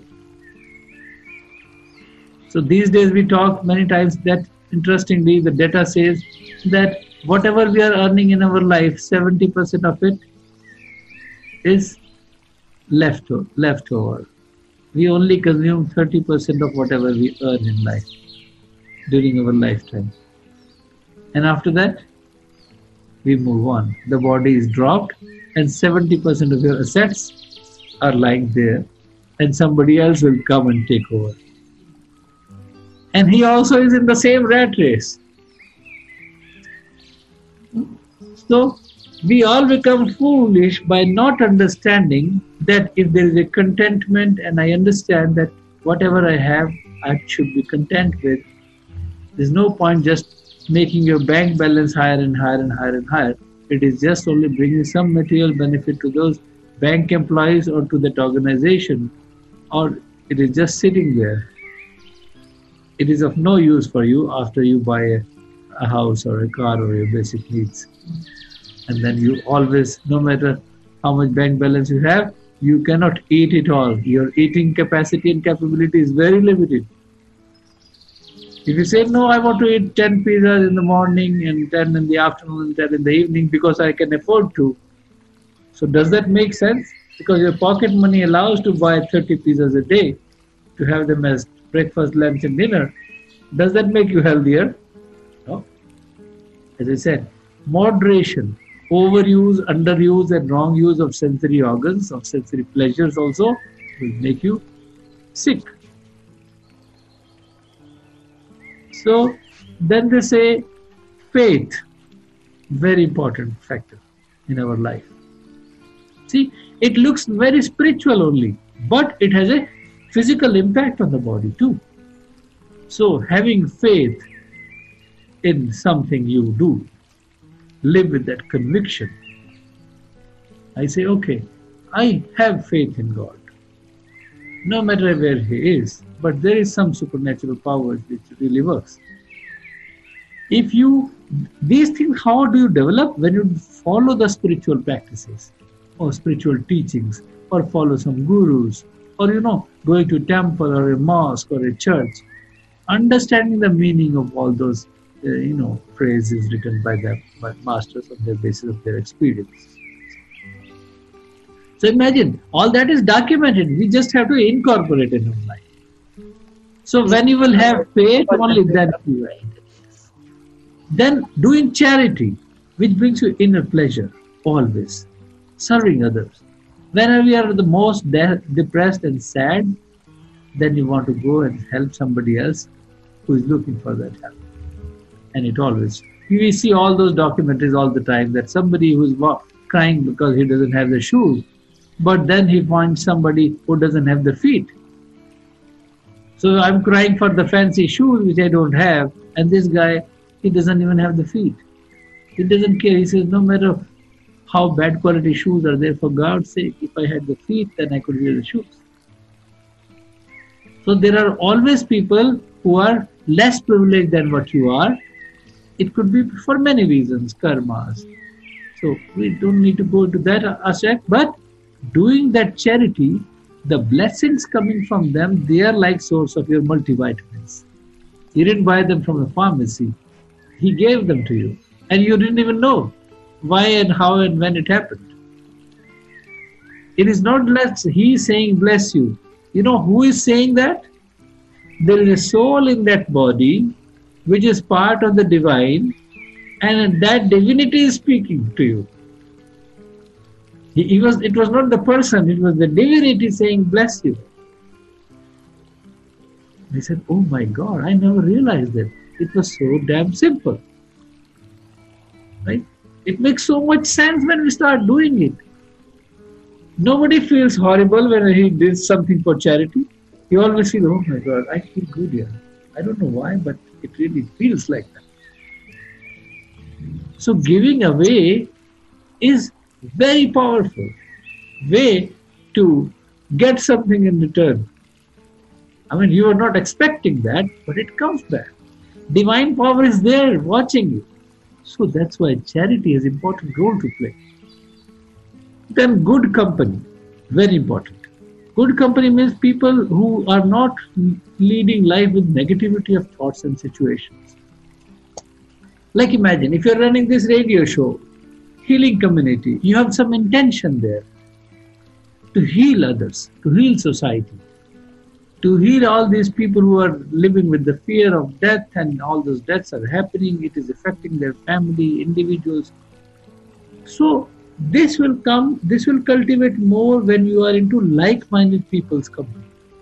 So these days we talk many times that, interestingly, the data says that whatever we are earning in our life, 70% of it is leftover. We only consume 30% of whatever we earn in life during our lifetime. And after that, we move on. The body is dropped and 70% of your assets are lying there, and somebody else will come and take over. And he also is in the same rat race. So, we all become foolish by not understanding that if there is a contentment and I understand that whatever I have, I should be content with. There's no point just making your bank balance higher and higher and higher and higher. It is just only bringing some material benefit to those bank employees or to that organization, or it is just sitting there. It is of no use for you after you buy a house or a car or your basic needs. And then you always, no matter how much bank balance you have, you cannot eat it all. Your eating capacity and capability is very limited. If you say, no, I want to eat 10 pizzas in the morning and 10 in the afternoon and 10 in the evening because I can afford to. So does that make sense? Because your pocket money allows to buy 30 pizzas a day to have them as breakfast, lunch and dinner. Does that make you healthier? No. As I said, moderation, overuse, underuse and wrong use of sensory organs, of sensory pleasures also will make you sick. So then they say faith, very important factor in our life. See, it looks very spiritual only, but it has a physical impact on the body too. So having faith in something you do, live with that conviction. I say, okay, I have faith in God. No matter where He is, but there is some supernatural power which really works. These things, how do you develop? When you follow the spiritual practices or spiritual teachings, or follow some gurus, or going to a temple or a mosque or a church, understanding the meaning of all those phrases written by the masters on the basis of their experience. So imagine, all that is documented. We just have to incorporate it in our life. So when you will have faith, only then you will. Then doing charity, which brings you inner pleasure, always. Serving others. Whenever you are the most depressed and sad, then you want to go and help somebody else who is looking for that help. And it always, we see all those documentaries all the time that somebody who is crying because he doesn't have the shoes, but then he finds somebody who doesn't have the feet. So I'm crying for the fancy shoes which I don't have, and this guy, he doesn't even have the feet. He doesn't care. He says, no matter how bad quality shoes are there, for God's sake, if I had the feet, then I could wear the shoes. So there are always people who are less privileged than what you are. It could be for many reasons, karmas. So we don't need to go into that aspect, but doing that charity, the blessings coming from them, they are like source of your multivitamins. You didn't buy them from a pharmacy. He gave them to you. And you didn't even know why and how and when it happened. It is not less he saying bless you. You know who is saying that? There is a soul in that body which is part of the divine, and that divinity is speaking to you. It was not the person, it was the divinity saying bless you. They said, oh my God, I never realized that. It was so damn simple. Right? It makes so much sense when we start doing it. Nobody feels horrible when he did something for charity. He always feels, oh my God, I feel good here. I don't know why, but it really feels like that. So giving away is very powerful way to get something in return. I mean, you are not expecting that, but it comes back. Divine power is there watching you. So that's why charity has an important role to play. Then good company, very important. Good company means people who are not leading life with negativity of thoughts and situations. Like imagine, if you're running this radio show, healing community, you have some intention there to heal others, to heal society, to heal all these people who are living with the fear of death, and all those deaths are happening, it is affecting their family, individuals. So this will cultivate more when you are into like-minded people's company.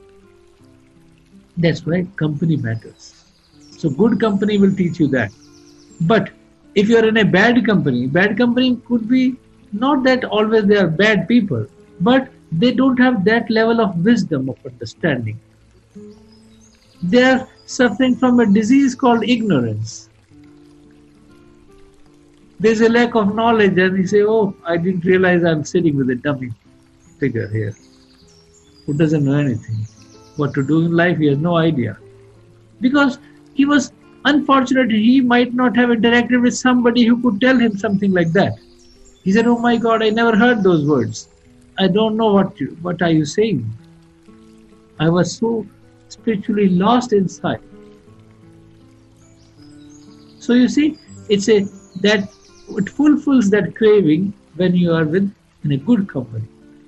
That's why company matters. So good company will teach you that. But if you are in a bad company could be not that always they are bad people, but they don't have that level of wisdom, of understanding. They are suffering from a disease called ignorance. There's a lack of knowledge, and you say, oh, I didn't realize I'm sitting with a dummy figure here who doesn't know anything. What to do in life, he has no idea. Because he was unfortunate, he might not have interacted with somebody who could tell him something like that. He said, oh my God, I never heard those words. I don't know what are you saying. I was so spiritually lost inside. So you see, that it fulfills that craving when you are in a good company.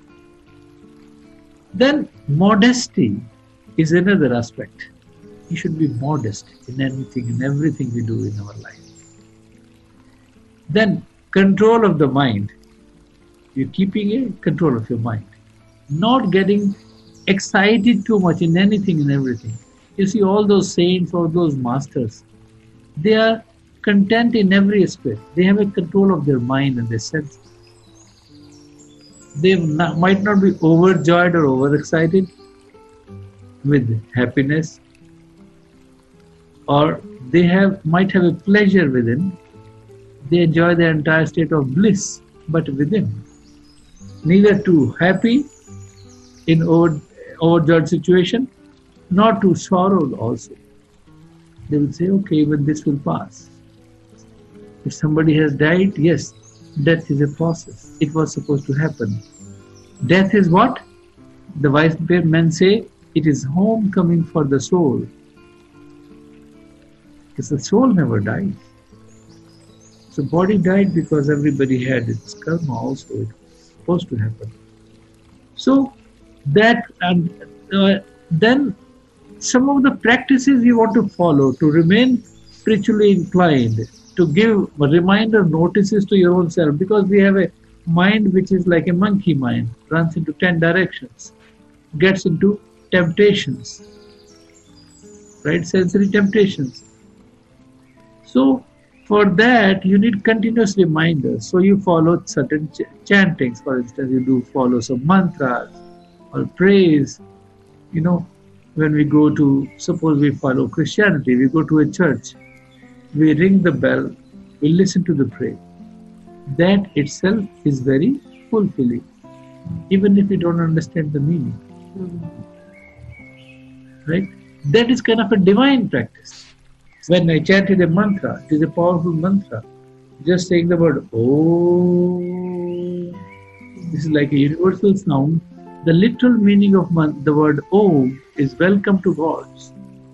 Then modesty is another aspect. You should be modest in everything we do in our life. Then control of the mind. You're keeping a control of your mind. Not getting excited too much in anything and everything. You see all those saints, all those masters, they are content in every aspect. They have a control of their mind and their senses. They might not be overjoyed or overexcited with happiness, or they might have a pleasure within. They enjoy the entire state of bliss, but within. Neither too happy in overjoyed situation, nor too sorrowed also. They will say, okay, but this will pass. If somebody has died, yes, death is a process. It was supposed to happen. Death is what? The wise men say, it is homecoming for the soul. Because the soul never dies. So body died because everybody had its karma also. It was supposed to happen. So that, and then some of the practices you want to follow to remain spiritually inclined to give reminder notices to your own self, because we have a mind which is like a monkey mind, runs into 10 directions, gets into temptations, right? Sensory temptations. So for that, you need continuous reminders. So you follow certain chantings. For instance, you do follow some mantras or praise. You know, when we go to, suppose we follow Christianity, we go to a church, we ring the bell, we listen to the prayer. That itself is very fulfilling, even if we don't understand the meaning. Right? That is kind of a divine practice. When I chanted a mantra, it is a powerful mantra. Just saying the word Om. This is like a universal sound. The literal meaning of the word Om is welcome to gods.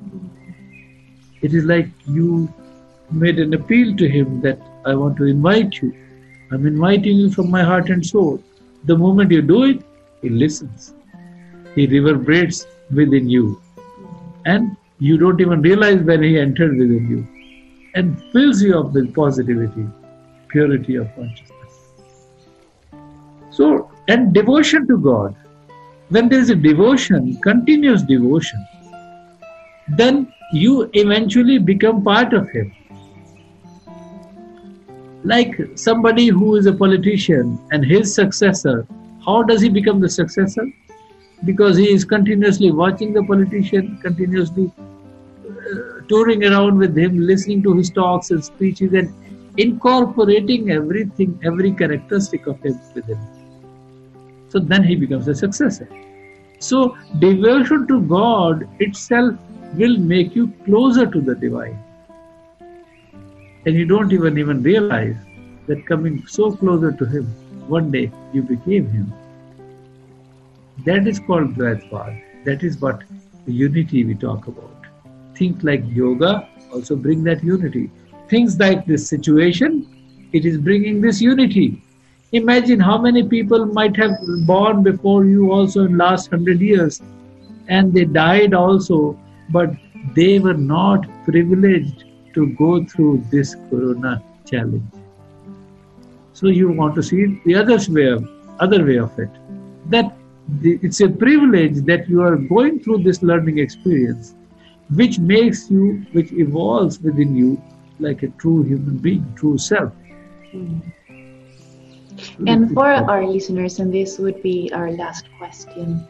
It is like you made an appeal to him that I want to invite you. I'm inviting you from my heart and soul. The moment you do it, he listens. He reverberates within you. And you don't even realize when he entered within you and fills you up with positivity, purity of consciousness. So, and devotion to God. When there is a devotion, continuous devotion, then you eventually become part of him. Like somebody who is a politician and his successor, how does he become the successor? Because he is continuously watching the politician, continuously touring around with him, listening to his talks and speeches and incorporating everything, every characteristic of him within. So then he becomes a successor. So devotion to God itself will make you closer to the divine. And you don't even realize that coming so closer to him, one day you became him. That is called Dvaitvad. That is what the unity we talk about. Things like yoga also bring that unity. Things like this situation, it is bringing this unity. Imagine how many people might have born before you also in last 100 years and they died also, but they were not privileged to go through this corona challenge. So you want to see the other way of it. That it's a privilege that you are going through this learning experience, which makes you, which evolves within you like a true human being, true self. And for our listeners, and this would be our last question,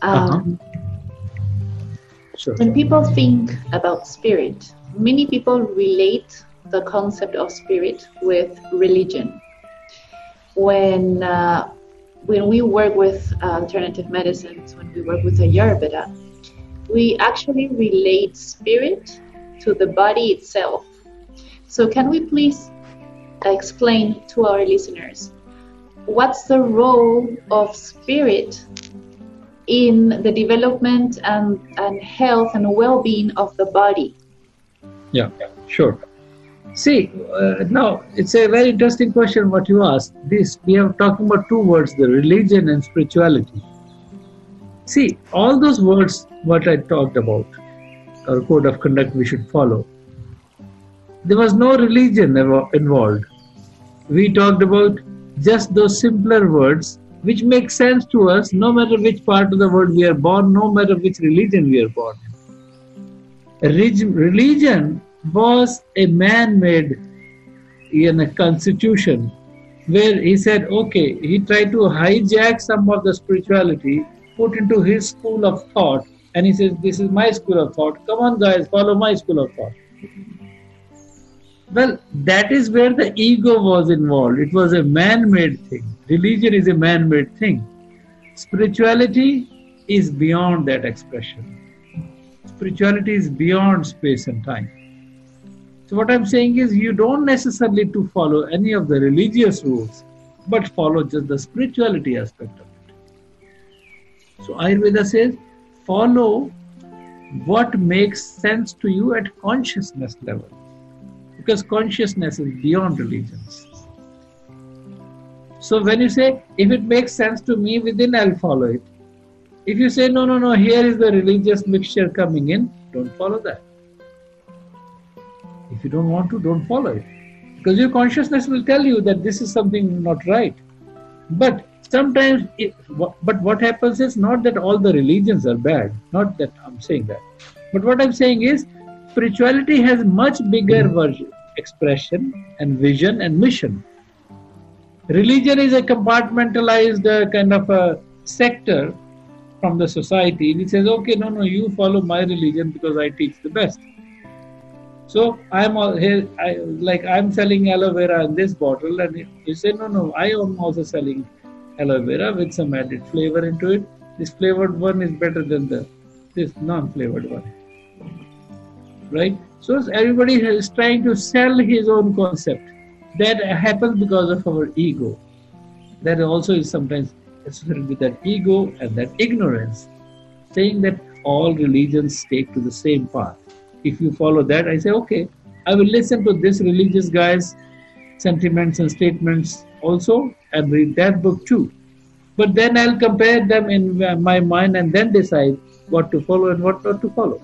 Sure. When people think about spirit, many people relate the concept of spirit with religion. When we work with alternative medicines, when we work with Ayurveda, we actually relate spirit to the body itself. So can we please explain to our listeners what's the role of spirit in the development and health and well-being of the body? Yeah, sure. See, now it's a very interesting question what you asked. We are talking about two words, the religion and spirituality. See, all those words what I talked about, our code of conduct we should follow, there was no religion involved. We talked about just those simpler words which make sense to us no matter which part of the world we are born, no matter which religion we are born in. Religion was a man-made constitution where he said, okay, he tried to hijack some of the spirituality, put into his school of thought, and he says, this is my school of thought. Come on guys, follow my school of thought. Well, that is where the ego was involved. It was a man-made thing. Religion is a man-made thing. Spirituality is beyond that expression. Spirituality is beyond space and time. So what I'm saying is you don't necessarily to follow any of the religious rules, but follow just the spirituality aspect of it. So Ayurveda says, follow what makes sense to you at consciousness level. Because consciousness is beyond religions. So when you say, if it makes sense to me within, I'll follow it. If you say, no, here is the religious mixture coming in, don't follow that. If you don't want to, don't follow it. Because your consciousness will tell you that this is something not right. But sometimes, but what happens is not that all the religions are bad, not that I'm saying that. But what I'm saying is, spirituality has much bigger version, expression and vision and mission. Religion is a compartmentalized kind of a sector from the society which says, okay, no, you follow my religion because I teach the best. So I'm selling aloe vera in this bottle, and you say, no, I am also selling aloe vera with some added flavor into it. This flavored one is better than this non-flavored one. Right? So everybody is trying to sell his own concept. That happens because of our ego. That also is sometimes associated with that ego and that ignorance, saying that all religions take to the same path. If you follow that, I say, okay, I will listen to this religious guy's sentiments and statements also and read that book too. But then I'll compare them in my mind and then decide what to follow and what not to follow.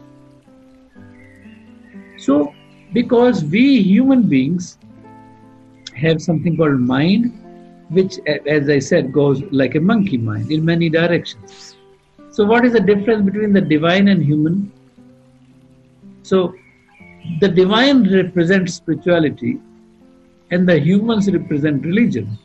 So, because we human beings have something called mind, which, as I said, goes like a monkey mind in many directions. So what is the difference between the divine and human? So the divine represents spirituality and the humans represent religion.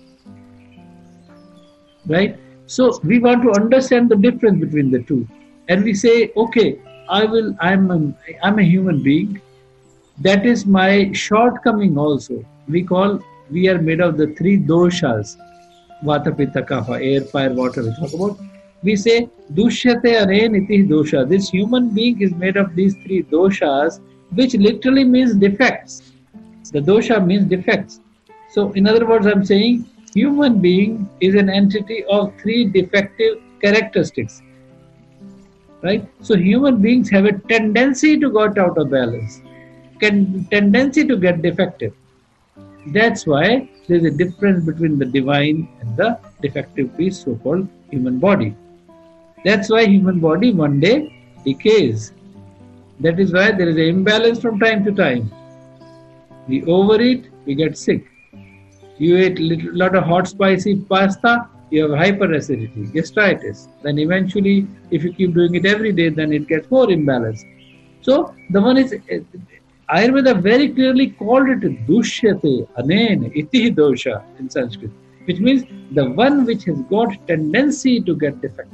Right? So we want to understand the difference between the two. And we say, okay, I'm a human being. That is my shortcoming also. We are made of the three doshas. Vata, Pitta, Kapha, air, fire, water, we talk about. We say, Dushyate Ane Niti Dosha. This human being is made of these three doshas, which literally means defects. The dosha means defects. So, in other words, I'm saying, human being is an entity of three defective characteristics. Right? So, human beings have a tendency to get out of balance, tendency to get defective. That's why there's a difference between the divine and the defective piece, so-called human body. That's why human body one day decays. That is why there is an imbalance from time to time. We overeat, we get sick. You eat a lot of hot spicy pasta, you have hyperacidity, gastritis. Then eventually, if you keep doing it every day, then it gets more imbalanced. So the one is, Ayurveda very clearly called it Dushyate Ane Iti Dosha in Sanskrit, which means the one which has got tendency to get defective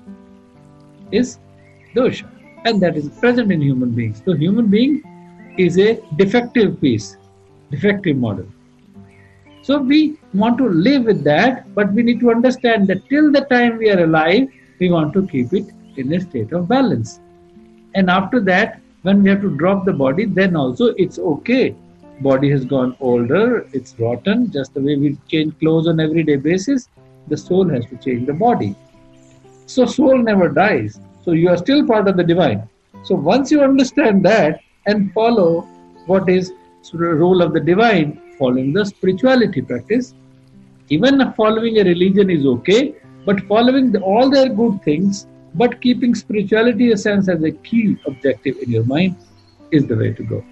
is dosha, and that is present in human beings. So human being is a defective piece, defective model. So we want to live with that, but we need to understand that till the time we are alive, we want to keep it in a state of balance. And after that, when we have to drop the body, then also it's okay. Body has gone older, it's rotten, just the way we change clothes on everyday basis, the soul has to change the body. So soul never dies. So you are still part of the divine. So once you understand that and follow what is the role of the divine, following the spirituality practice, even following a religion is okay, but following all their good things, but keeping spirituality a sense as a key objective in your mind is the way to go.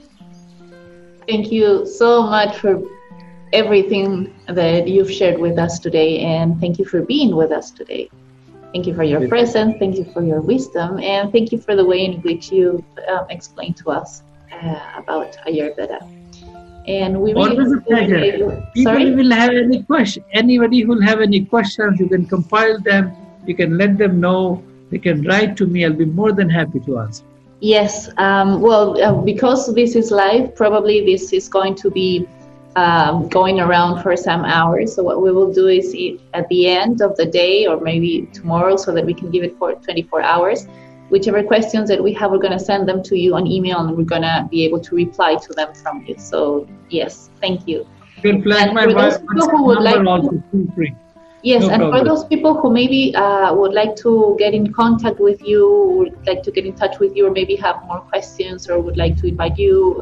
Thank you so much for everything that you've shared with us today, and thank you for being with us today. Thank you for your presence, thank you for your wisdom, and thank you for the way in which you explained to us about Ayurveda. And we really always a pleasure. People will have any question. Anybody who will have any questions, you can compile them. You can let them know. They can write to me. I'll be more than happy to answer. Yes. Because this is live, probably this is going to be going around for some hours. So what we will do is at the end of the day, or maybe tomorrow, so that we can give it for 24 hours. Whichever questions that we have, we're going to send them to you on email, and we're going to be able to reply to them from you. So yes, thank you. You can flag my WhatsApp number also, feel free. Yes, no problem. For those people who maybe would like to get in contact with you, would like to get in touch with you, or maybe have more questions, or would like to invite you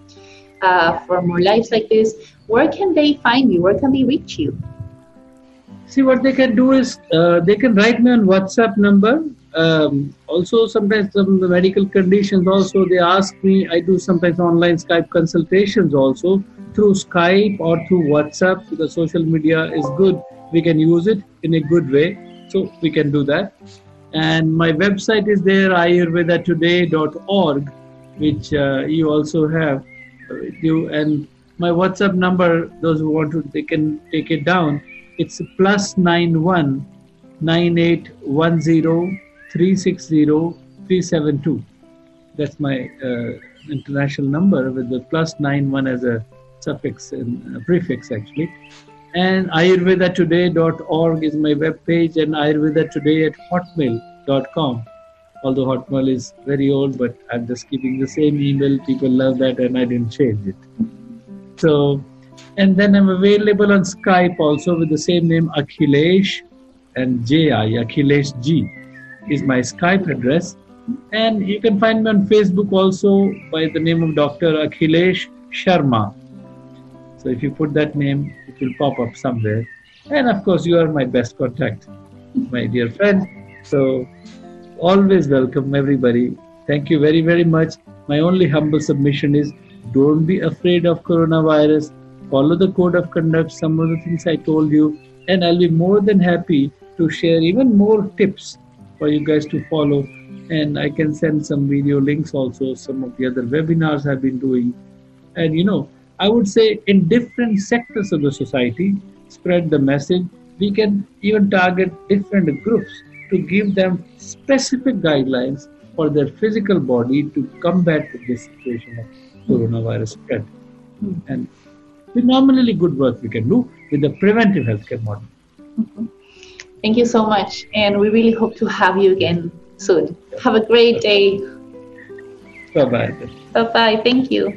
for more lives like this, where can they find you? Where can they reach you? See, what they can do is they can write me on WhatsApp number Also sometimes some medical conditions also, they ask me, I do sometimes online Skype consultations also through Skype or through WhatsApp, because social media is good. We can use it in a good way. So we can do that. And my website is there, ayurvedatoday.org, which you also have with you. And my WhatsApp number, those who want to, they can take it down. It's +91 9810 360 372. That's my international number with the +91 as a suffix and prefix actually. And ayurvedatoday.org is my webpage, and ayurvedatoday@hotmail.com. Although Hotmail is very old, but I'm just keeping the same email. People love that, and I didn't change it. So, and then I'm available on Skype also with the same name, Akhilesh and JI, Akhilesh G is my Skype address. And you can find me on Facebook also by the name of Dr. Akhilesh Sharma. So if you put that name, it will pop up somewhere. And of course, you are my best contact, my dear friend. So always welcome everybody. Thank you very, very much. My only humble submission is, don't be afraid of coronavirus. Follow the code of conduct, some of the things I told you, and I'll be more than happy to share even more tips for you guys to follow. And I can send some video links also, some of the other webinars I've been doing. And I would say in different sectors of the society, spread the message. We can even target different groups to give them specific guidelines for their physical body to combat this situation of coronavirus spread. And phenomenally good work we can do with the preventive healthcare model. Thank you so much. And we really hope to have you again soon. Have a great day. Bye-bye. Bye-bye. Thank you.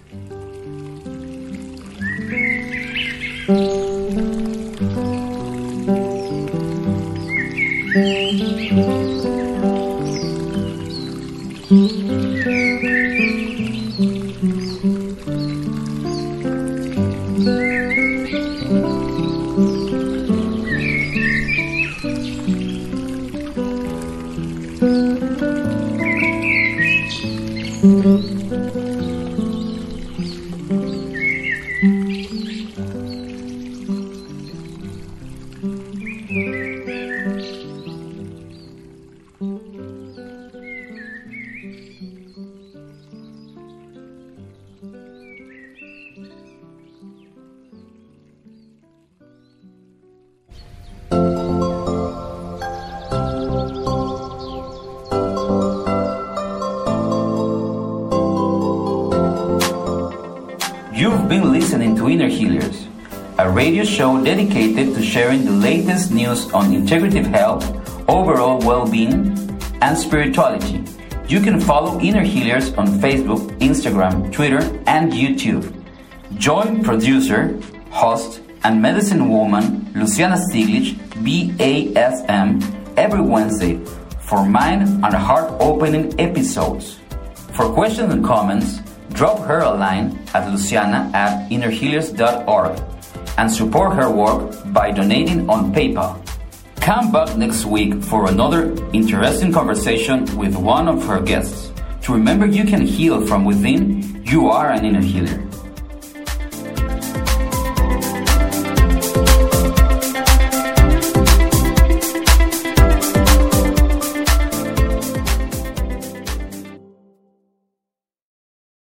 You've been listening to Inner Healers, a radio show dedicated to sharing the latest news on integrative health, overall well-being, and spirituality. You can follow Inner Healers on Facebook, Instagram, Twitter, and YouTube. Join producer, host, and medicine woman Luciana Stiglitz, BASM, every Wednesday for mind and heart-opening episodes. For questions and comments, drop her a line at luciana@innerhealers.org and support her work by donating on PayPal. Come back next week for another interesting conversation with one of her guests. To remember you can heal from within, you are an inner healer.